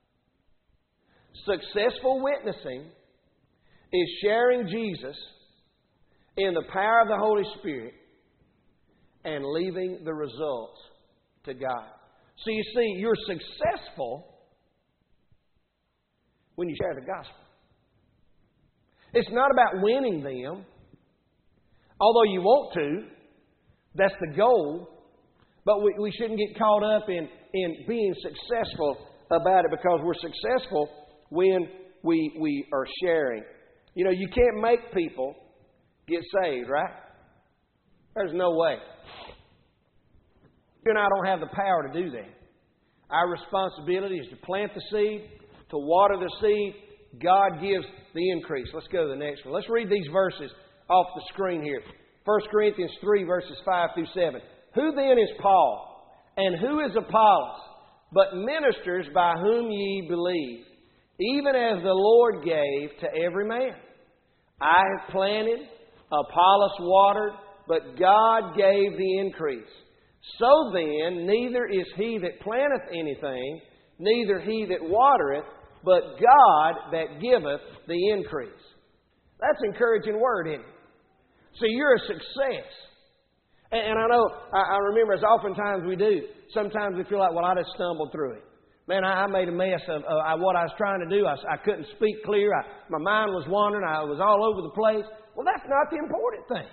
Successful witnessing is sharing Jesus in the power of the Holy Spirit and leaving the results to God. So you see, you're successful when you share the gospel. It's not about winning them, although you want to. That's the goal. But we shouldn't get caught up in being successful about it, because we're successful when we are sharing. You know, you can't make people get saved, right? There's no way. You and I don't have the power to do that. Our responsibility is to plant the seed, to water the seed. God gives the increase. Let's go to the next one. Let's read these verses off the screen here. 1 Corinthians 3, verses 5 through 7. Who then is Paul, and who is Apollos, but ministers by whom ye believe, even as the Lord gave to every man? I have planted, Apollos watered, but God gave the increase. So then, neither is he that planteth anything, neither he that watereth, but God that giveth the increase. That's an encouraging word, isn't it? So you're a success. And I know, I remember, as oftentimes we do, sometimes we feel like, well, I just stumbled through it. Man, I made a mess of what I was trying to do. I couldn't speak clear. My mind was wandering. I was all over the place. Well, that's not the important thing.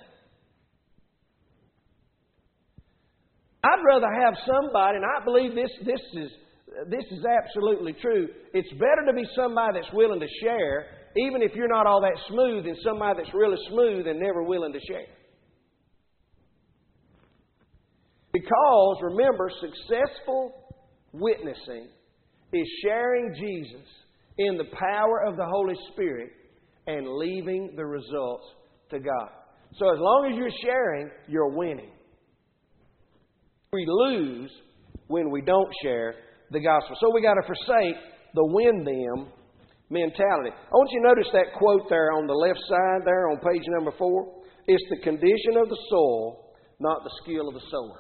I'd rather have somebody, and I believe this is absolutely true. It's better to be somebody that's willing to share, even if you're not all that smooth, than somebody that's really smooth and never willing to share. Because, remember, successful witnessing is sharing Jesus in the power of the Holy Spirit and leaving the results to God. So as long as you're sharing, you're winning. We lose when we don't share the gospel. So we got to forsake the win them mentality. I want you to notice that quote there on the left side there on page number 4. It's the condition of the soil, not the skill of the sower.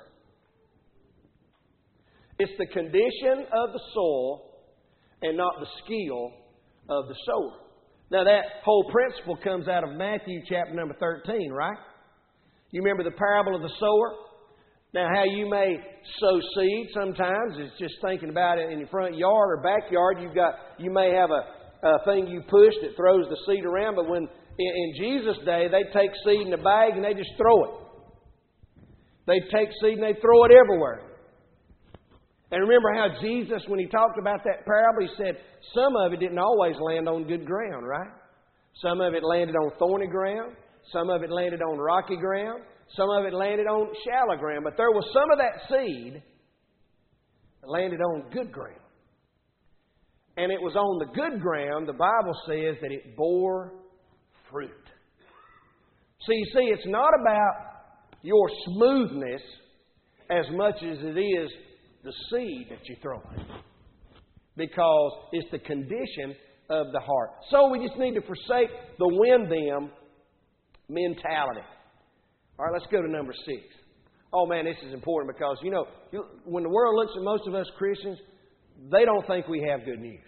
It's the condition of the soil and not the skill of the sower. Now that whole principle comes out of Matthew chapter number 13, right? You remember the parable of the sower? Now how you may sow seed sometimes is just thinking about it in your front yard or backyard. You may have a thing you push that throws the seed around, but when in Jesus' day they take seed in a bag and they just throw it. They take seed and they throw it everywhere. And remember how Jesus, when He talked about that parable, He said some of it didn't always land on good ground, right? Some of it landed on thorny ground. Some of it landed on rocky ground. Some of it landed on shallow ground. But there was some of that seed that landed on good ground. And it was on the good ground, the Bible says, that it bore fruit. So you see, it's not about your smoothness as much as it is the seed that you throw in, because it's the condition of the heart. So we just need to forsake the win them mentality. All right, let's go to number 6. Oh man, this is important because, when the world looks at most of us Christians, they don't think we have good news.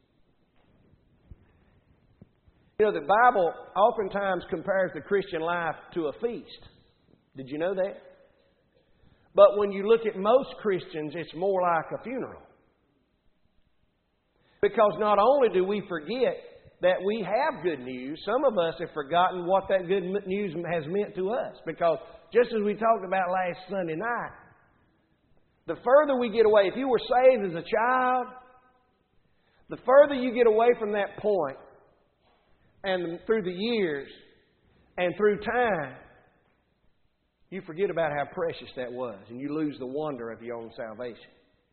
The Bible oftentimes compares the Christian life to a feast. Did you know that? But when you look at most Christians, it's more like a funeral. Because not only do we forget that we have good news, some of us have forgotten what that good news has meant to us. Because just as we talked about last Sunday night, the further we get away, if you were saved as a child, the further you get away from that point, and through the years and through time, you forget about how precious that was, and you lose the wonder of your own salvation.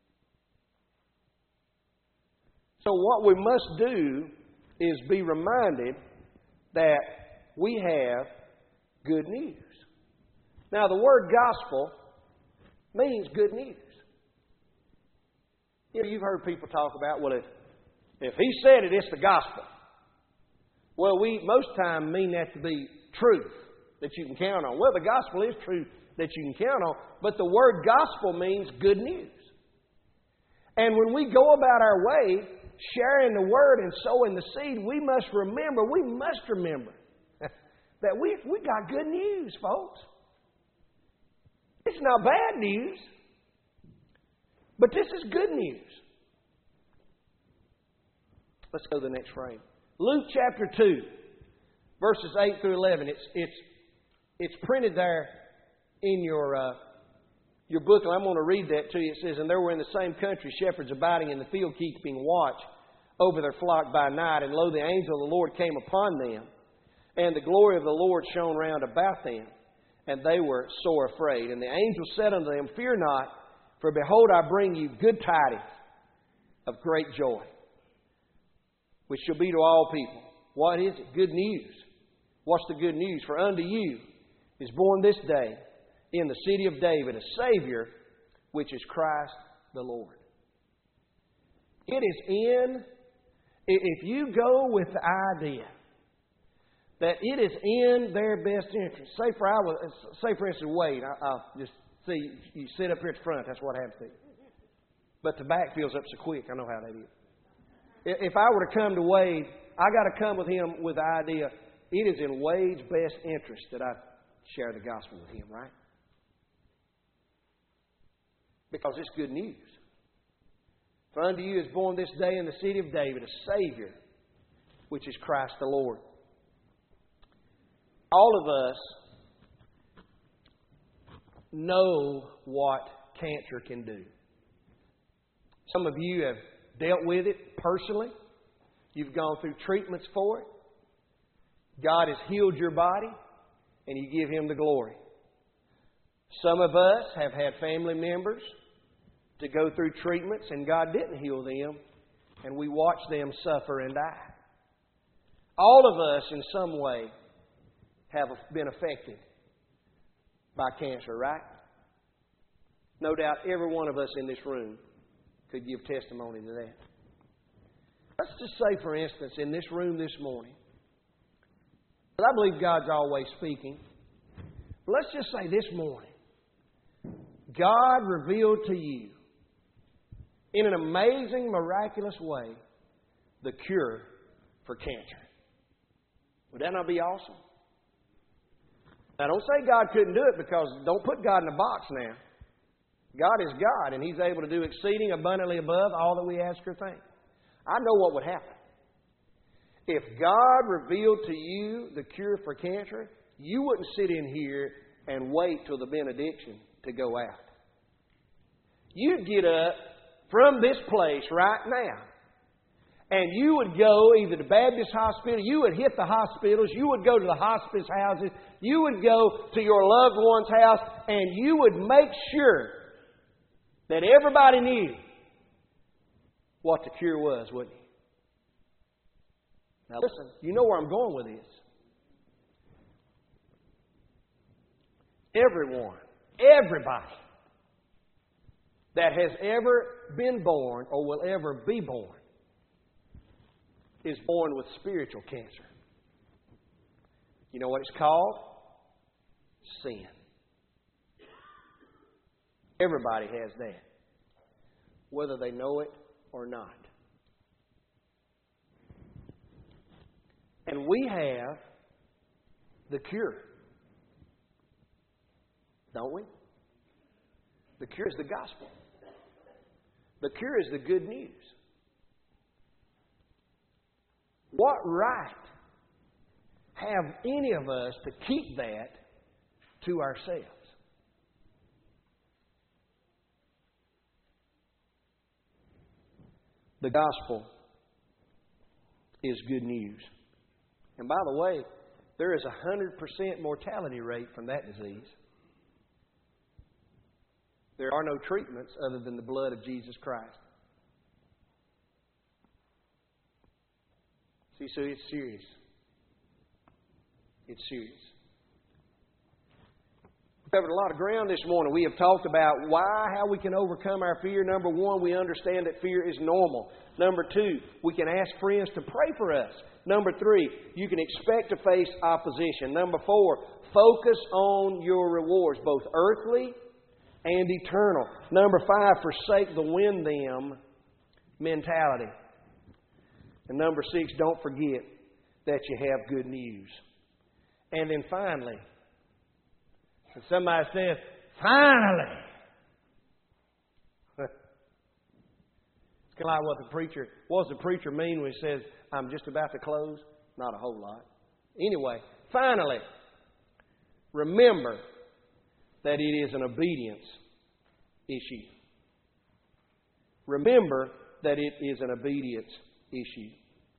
So what we must do is be reminded that we have good news. Now, the word gospel means good news. You know, you've heard people talk about, well, if he said it, it's the gospel. Well, we most time mean that to be truth that you can count on. Well, the gospel is truth that you can count on, but the word gospel means good news. And when we go about our way, sharing the word and sowing the seed, we must remember that we got good news, folks. It's not bad news, but this is good news. Let's go to the next frame. Luke chapter 2, verses 8 through 11. It's printed there in your book, and I'm going to read that to you. It says, "And there were in the same country shepherds abiding in the field, keeping watch over their flock by night. And lo, the angel of the Lord came upon them, and the glory of the Lord shone round about them, and they were sore afraid. And the angel said unto them, Fear not, for behold, I bring you good tidings of great joy, which shall be to all people." What is it? Good news. What's the good news? "For unto you is born this day in the city of David a Savior, which is Christ the Lord." It is if you go with the idea that it is in their best interest. Say for instance, Wade, I'll just see, you sit up here at the front, that's what happens to you. But the back fills up so quick, I know how that is. If I were to come to Wade, I got to come with him with the idea, it is in Wade's best interest that I share the gospel with him, right? Because it's good news. "For unto you is born this day in the city of David a Savior, which is Christ the Lord." All of us know what cancer can do. Some of you have dealt with it personally. You've gone through treatments for it. God has healed your body, and you give Him the glory. Some of us have had family members to go through treatments, and God didn't heal them, and we watch them suffer and die. All of us, in some way, have been affected by cancer, right? No doubt every one of us in this room could give testimony to that. Let's just say, for instance, in this room this morning, but I believe God's always speaking. But let's just say this morning, God revealed to you in an amazing, miraculous way the cure for cancer. Would that not be awesome? Now, don't say God couldn't do it, because don't put God in a box now. God is God, and He's able to do exceeding abundantly above all that we ask or think. I know what would happen. If God revealed to you the cure for cancer, you wouldn't sit in here and wait till the benediction to go out. You'd get up from this place right now, and you would go either to Baptist Hospital, you would hit the hospitals, you would go to the hospice houses, you would go to your loved one's house, and you would make sure that everybody knew what the cure was, wouldn't you? Now listen, you know where I'm going with this. Everybody that has ever been born or will ever be born is born with spiritual cancer. You know what it's called? Sin. Everybody has that, whether they know it or not. And we have the cure, don't we? The cure is the gospel. The cure is the good news. What right have any of us to keep that to ourselves? The gospel is good news. And by the way, there is a 100% mortality rate from that disease. There are no treatments other than the blood of Jesus Christ. See, so it's serious. It's serious. We covered a lot of ground this morning. We have talked about how we can overcome our fear. Number one, we understand that fear is normal. Number two, we can ask friends to pray for us. Number three, you can expect to face opposition. Number four, focus on your rewards, both earthly and eternal. Number five, forsake the win them mentality. And number six, don't forget that you have good news. And then finally, and somebody says, finally. It's kind of like what does the preacher mean when he says, I'm just about to close? Not a whole lot. Anyway, finally, remember that it is an obedience issue. Remember that it is an obedience issue.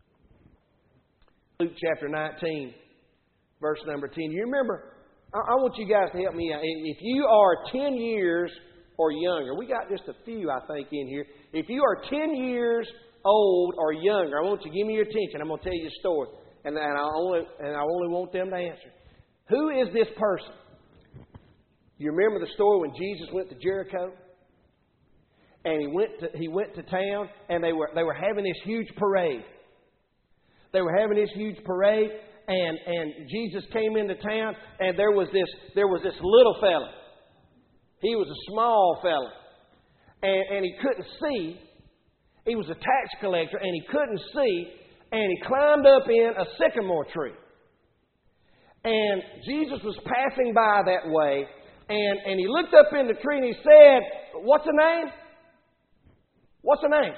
Luke chapter 19, verse number 10. You remember, I want you guys to help me out. If you are 10 years or younger, we got just a few, I think, in here. If you are 10 years old or younger, I want you to give me your attention. I'm going to tell you a story. And I only want them to answer. Who is this person? You remember the story when Jesus went to Jericho? And he went to town, and they were having this huge parade. They were having this huge parade, and Jesus came into town, and there was this little fella. He was a small fella, and he couldn't see. He was a tax collector, and he couldn't see, and he climbed up in a sycamore tree. And Jesus was passing by that way, and he looked up in the tree, and he said, "What's the name? What's the name?"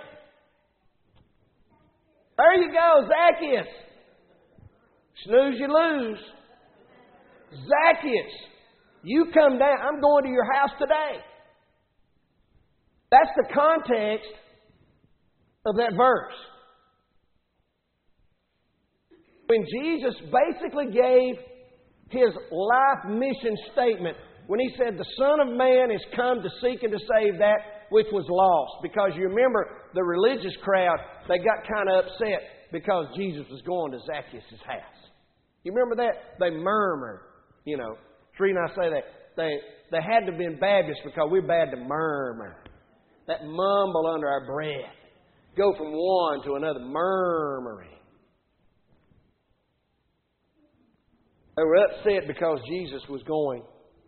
There you go, Zacchaeus. Snooze, you lose. Zacchaeus, you come down. I'm going to your house today. That's the context of that verse. When Jesus basically gave His life mission statement, when He said, the Son of Man is come to seek and to save that which was lost. Because you remember the religious crowd, they got kind of upset because Jesus was going to Zacchaeus' house. You remember that? They murmured. You know, the reason I say that, they had to have been Baptists because we're bad to murmur. That mumble under our breath. Go from one to another, murmuring. They were upset because Jesus was going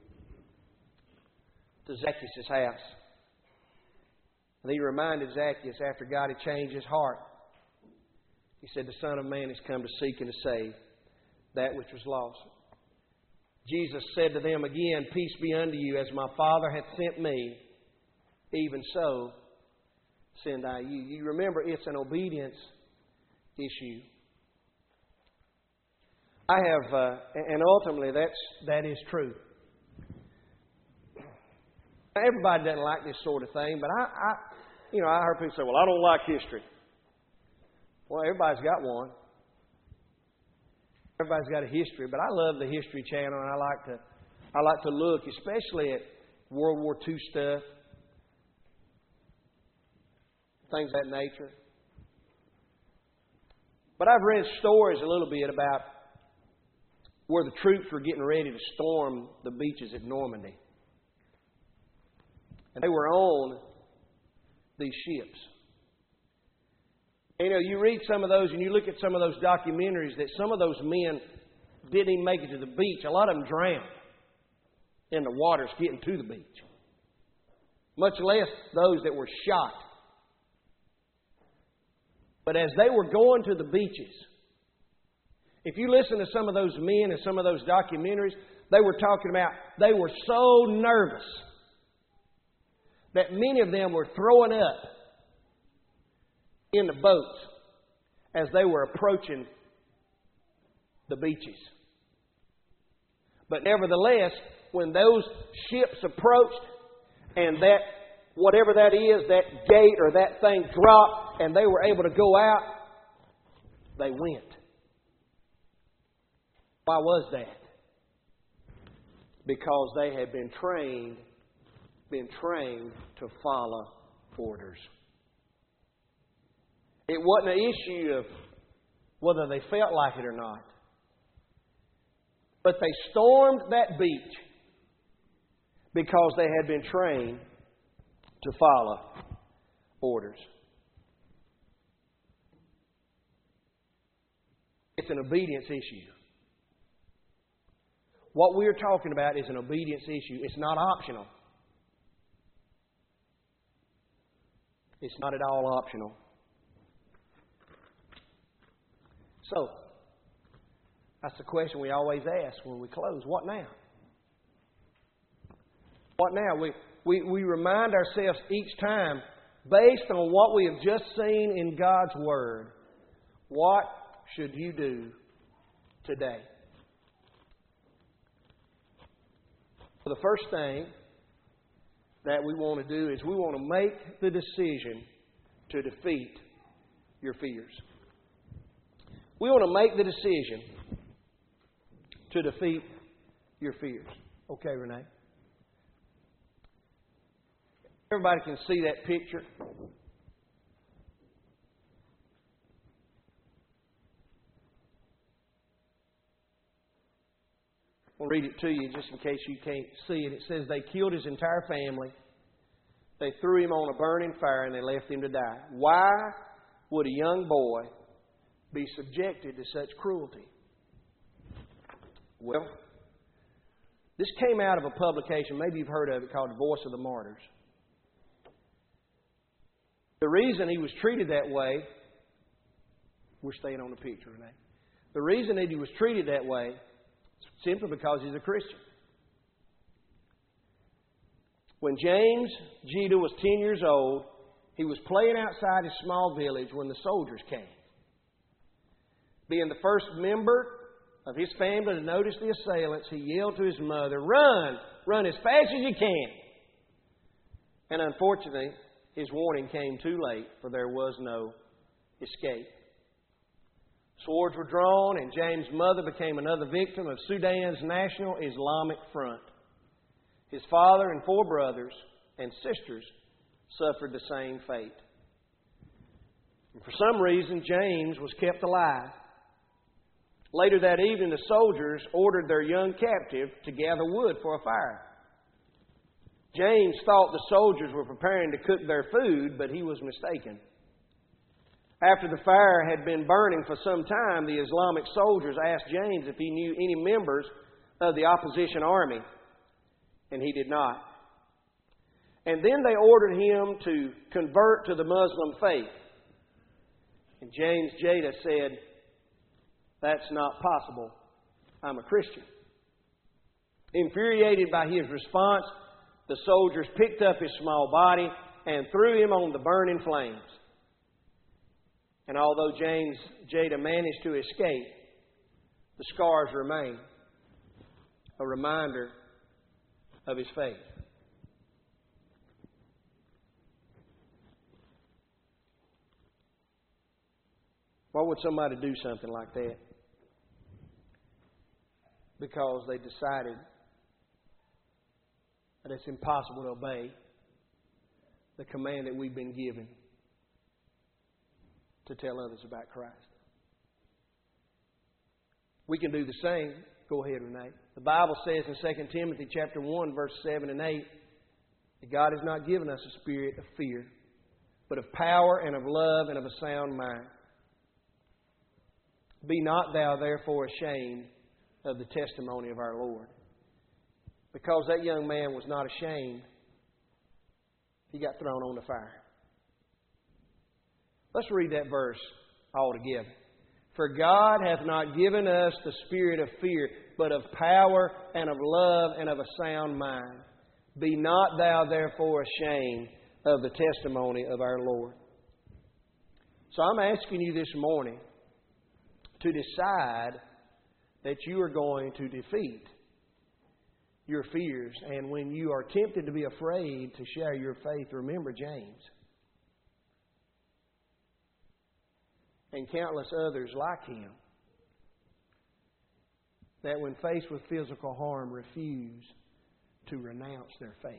to Zacchaeus' house. And He reminded Zacchaeus after God had changed his heart. He said, the Son of Man has come to seek and to save that which was lost. Jesus said to them again, peace be unto you, as my Father hath sent me, even so send I you. You remember, it's an obedience issue. I have, and ultimately that is true. Everybody doesn't like this sort of thing, but I heard people say, well, I don't like history. Well, everybody's got one. Everybody's got a history, but I love the History Channel, and I like to look, especially at World War II stuff, things of that nature. But I've read stories a little bit about where the troops were getting ready to storm the beaches at Normandy. And they were on these ships. And, you read some of those and you look at some of those documentaries that some of those men didn't even make it to the beach. A lot of them drowned in the waters getting to the beach. Much less those that were shot. But as they were going to the beaches, if you listen to some of those men and some of those documentaries, they were talking about they were so nervous that many of them were throwing up in the boats as they were approaching the beaches. But nevertheless, when those ships approached and that, whatever that is, that gate or that thing dropped and they were able to go out, they went. Why was that? Because they had been trained to follow orders. It wasn't an issue of whether they felt like it or not. But they stormed that beach because they had been trained to follow orders. It's an obedience issue. What we're talking about is an obedience issue. It's not optional. It's not at all optional. So, that's the question we always ask when we close. What now? What now? We remind ourselves each time, based on what we have just seen in God's Word, what should you do today? The first thing that we want to do is we want to make the decision to defeat your fears. We want to make the decision to defeat your fears. Okay, Renee? Everybody can see that picture. I'll read it to you just in case you can't see it. It says they killed his entire family. They threw him on a burning fire and they left him to die. Why would a young boy be subjected to such cruelty? Well, this came out of a publication, maybe you've heard of it, called The Voice of the Martyrs. The reason he was treated that way, we're staying on the picture, Renee. The reason that he was treated that way is simply because he's a Christian. When James Jeda was 10 years old, he was playing outside his small village when the soldiers came. Being the first member of his family to notice the assailants, he yelled to his mother, "Run! Run as fast as you can!" And unfortunately, his warning came too late, for there was no escape. Swords were drawn, and James' mother became another victim of Sudan's National Islamic Front. His father and 4 brothers and sisters suffered the same fate. And for some reason, James was kept alive. Later that evening, the soldiers ordered their young captive to gather wood for a fire. James thought the soldiers were preparing to cook their food, but he was mistaken. After the fire had been burning for some time, the Islamic soldiers asked James if he knew any members of the opposition army, and he did not. And then they ordered him to convert to the Muslim faith. And James Jeda said, "That's not possible. I'm a Christian." Infuriated by his response, the soldiers picked up his small body and threw him on the burning flames. And although James Jeda managed to escape, the scars remain, a reminder of his faith. Why would somebody do something like that? Because they decided that it's impossible to obey the command that we've been given to tell others about Christ. We can do the same. Go ahead, Renee. The Bible says in 2 Timothy chapter 1, verse 7 and 8, that God has not given us a spirit of fear, but of power and of love and of a sound mind. Be not thou therefore ashamed of the testimony of our Lord. Because that young man was not ashamed, he got thrown on the fire. Let's read that verse all together. For God hath not given us the spirit of fear, but of power and of love and of a sound mind. Be not thou therefore ashamed of the testimony of our Lord. So I'm asking you this morning to decide that you are going to defeat your fears. And when you are tempted to be afraid to share your faith, remember James and countless others like him that when faced with physical harm refuse to renounce their faith.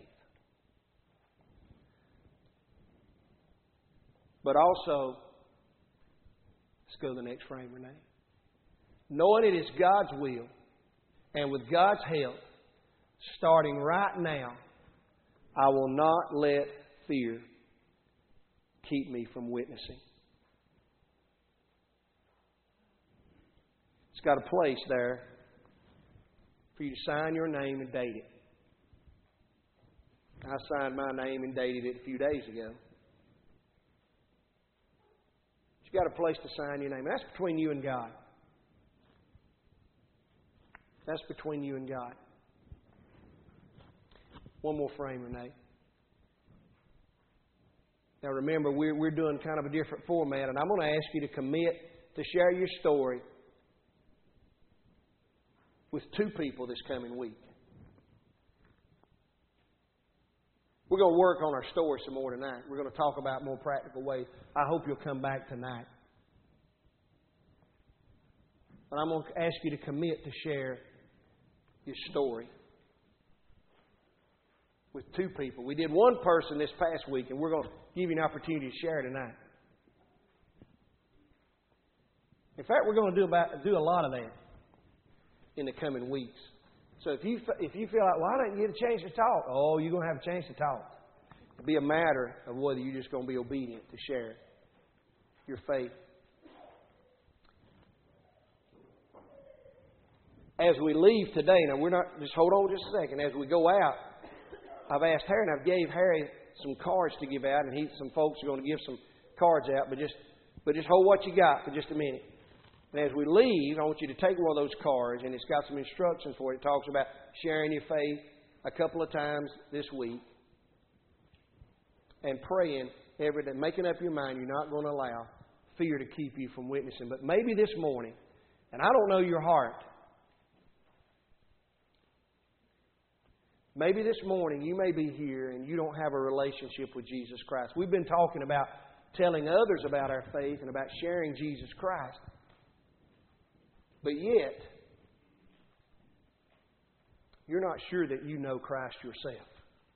But also, let's go to the next frame, Renee. Knowing it is God's will and with God's help, starting right now, I will not let fear keep me from witnessing. It's got a place there for you to sign your name and date it. I signed my name and dated it a few days ago. You've got a place to sign your name. That's between you and God. That's between you and God. One more frame, Renee. Now remember, we're doing kind of a different format, and I'm going to ask you to commit to share your story with 2 people this coming week. We're going to work on our story some more tonight. We're going to talk about more practical ways. I hope you'll come back tonight. But I'm going to ask you to commit to share your story with 2 people. We did 1 person this past week, and we're going to give you an opportunity to share tonight. In fact, we're going to do a lot of that in the coming weeks. So if you feel like, well, I didn't get a chance to talk, oh, you're going to have a chance to talk. It'll be a matter of whether you're just going to be obedient to share your faith. As we leave today, now we're not, just hold on just a second. As we go out, I've asked Harry, and I've gave Harry some cards to give out, and some folks are going to give some cards out, but just hold what you got for just a minute. And as we leave, I want you to take one of those cards, and it's got some instructions for it. It talks about sharing your faith a couple of times this week and praying every day, making up your mind you're not going to allow fear to keep you from witnessing. But maybe this morning, and I don't know your heart, maybe this morning you may be here and you don't have a relationship with Jesus Christ. We've been talking about telling others about our faith and about sharing Jesus Christ. But yet, you're not sure that you know Christ yourself.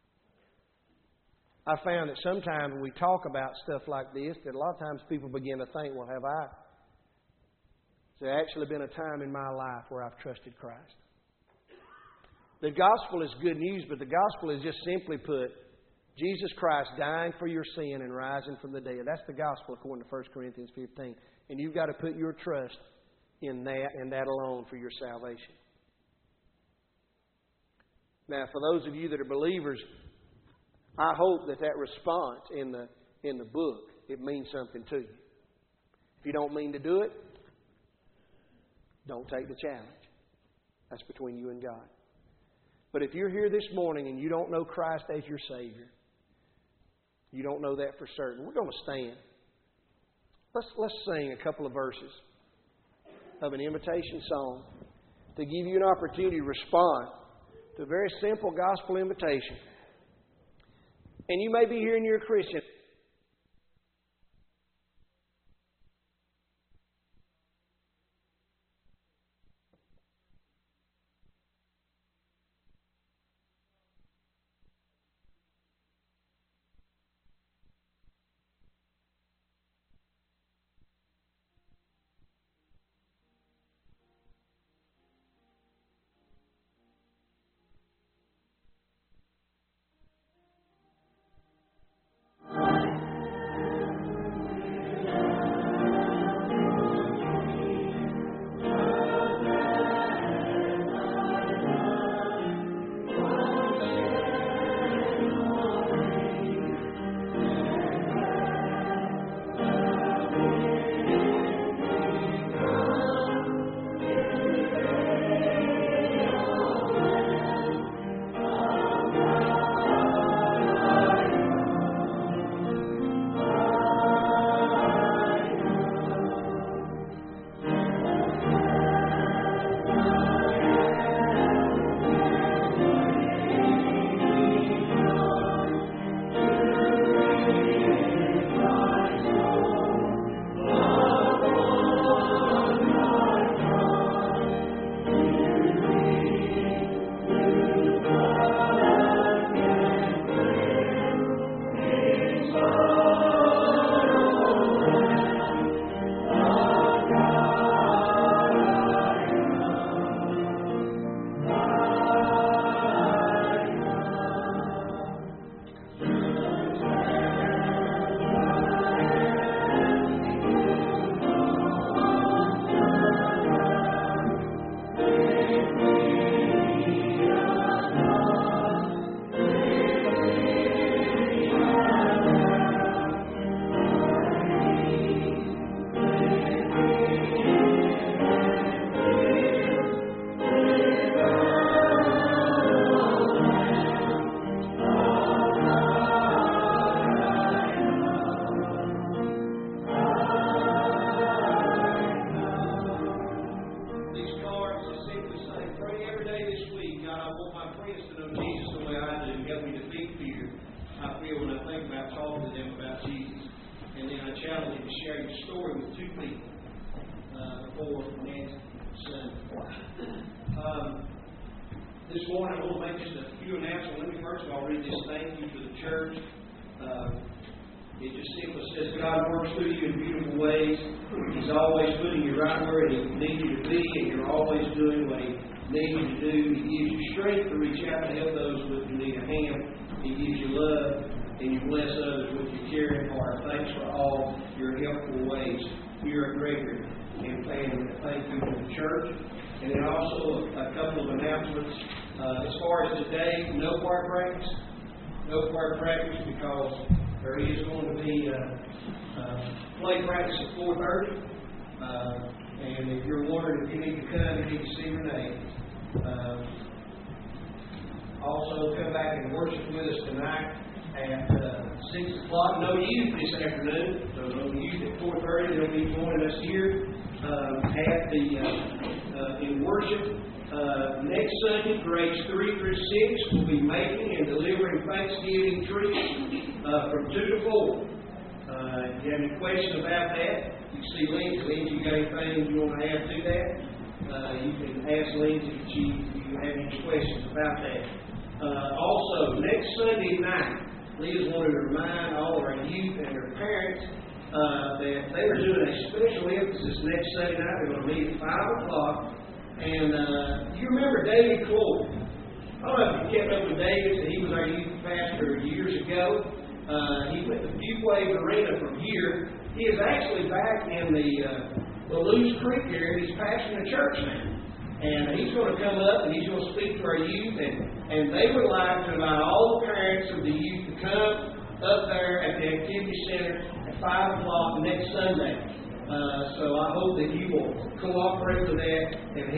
I found that sometimes when we talk about stuff like this, that a lot of times people begin to think, well, have I? There's actually been a time in my life where I've trusted Christ. The gospel is good news, but the gospel is just simply put, Jesus Christ dying for your sin and rising from the dead. That's the gospel according to 1 Corinthians 15. And you've got to put your trust in that and that alone for your salvation. Now, for those of you that are believers, I hope that response in the book, it means something to you. If you don't mean to do it, don't take the challenge. That's between you and God. But if you're here this morning and you don't know Christ as your Savior, you don't know that for certain, we're going to stand. Let's sing a couple of verses of an invitation song to give you an opportunity to respond to a very simple gospel invitation. And you may be here and you're a Christian. This morning I want to make just a few announcements. Let me first of all read this thank you for the church. It just simply says, God works through you in beautiful ways. He's always putting you right where He needs you to be, and you're always doing what He needs you to do. He gives you strength to reach out to help those who need a hand. He gives you love, and you bless others with your caring heart. Thanks for all your helpful ways here at Gregory and family. Thank you to the church. And then also a couple of announcements. As far as today, no choir practice. No choir practice because there is going to be play practice at 4:30. And if you're wondering if you need to come, you need to see Renee. Also, come back and worship with us tonight at 6 o'clock. No youth this afternoon. So no youth at 4:30. They'll be joining us here at the in worship. Next Sunday, grades 3 through 6 will be making and delivering Thanksgiving treats from 2 to 4. If you have any questions about that, you see Lindsay. Lindsay, you got anything you want to add to that? You can ask Lindsay if you have any questions about that. Also, next Sunday night, Liz wanted to remind all of our youth and their parents that they are doing a special emphasis next Sunday night. They're going to meet at 5 o'clock. And you remember David Cloyd? I don't know if you kept up with David. So he was our youth pastor years ago. He went to Fuquay Arena from here. He is actually back in the Loose Creek area. He's pastoring a church now. And he's going to come up and he's going to speak to our youth. And they would like to invite all the parents of the youth to come up there at the Activity Center at 5 o'clock next Sunday. So I hope that you will cooperate with that and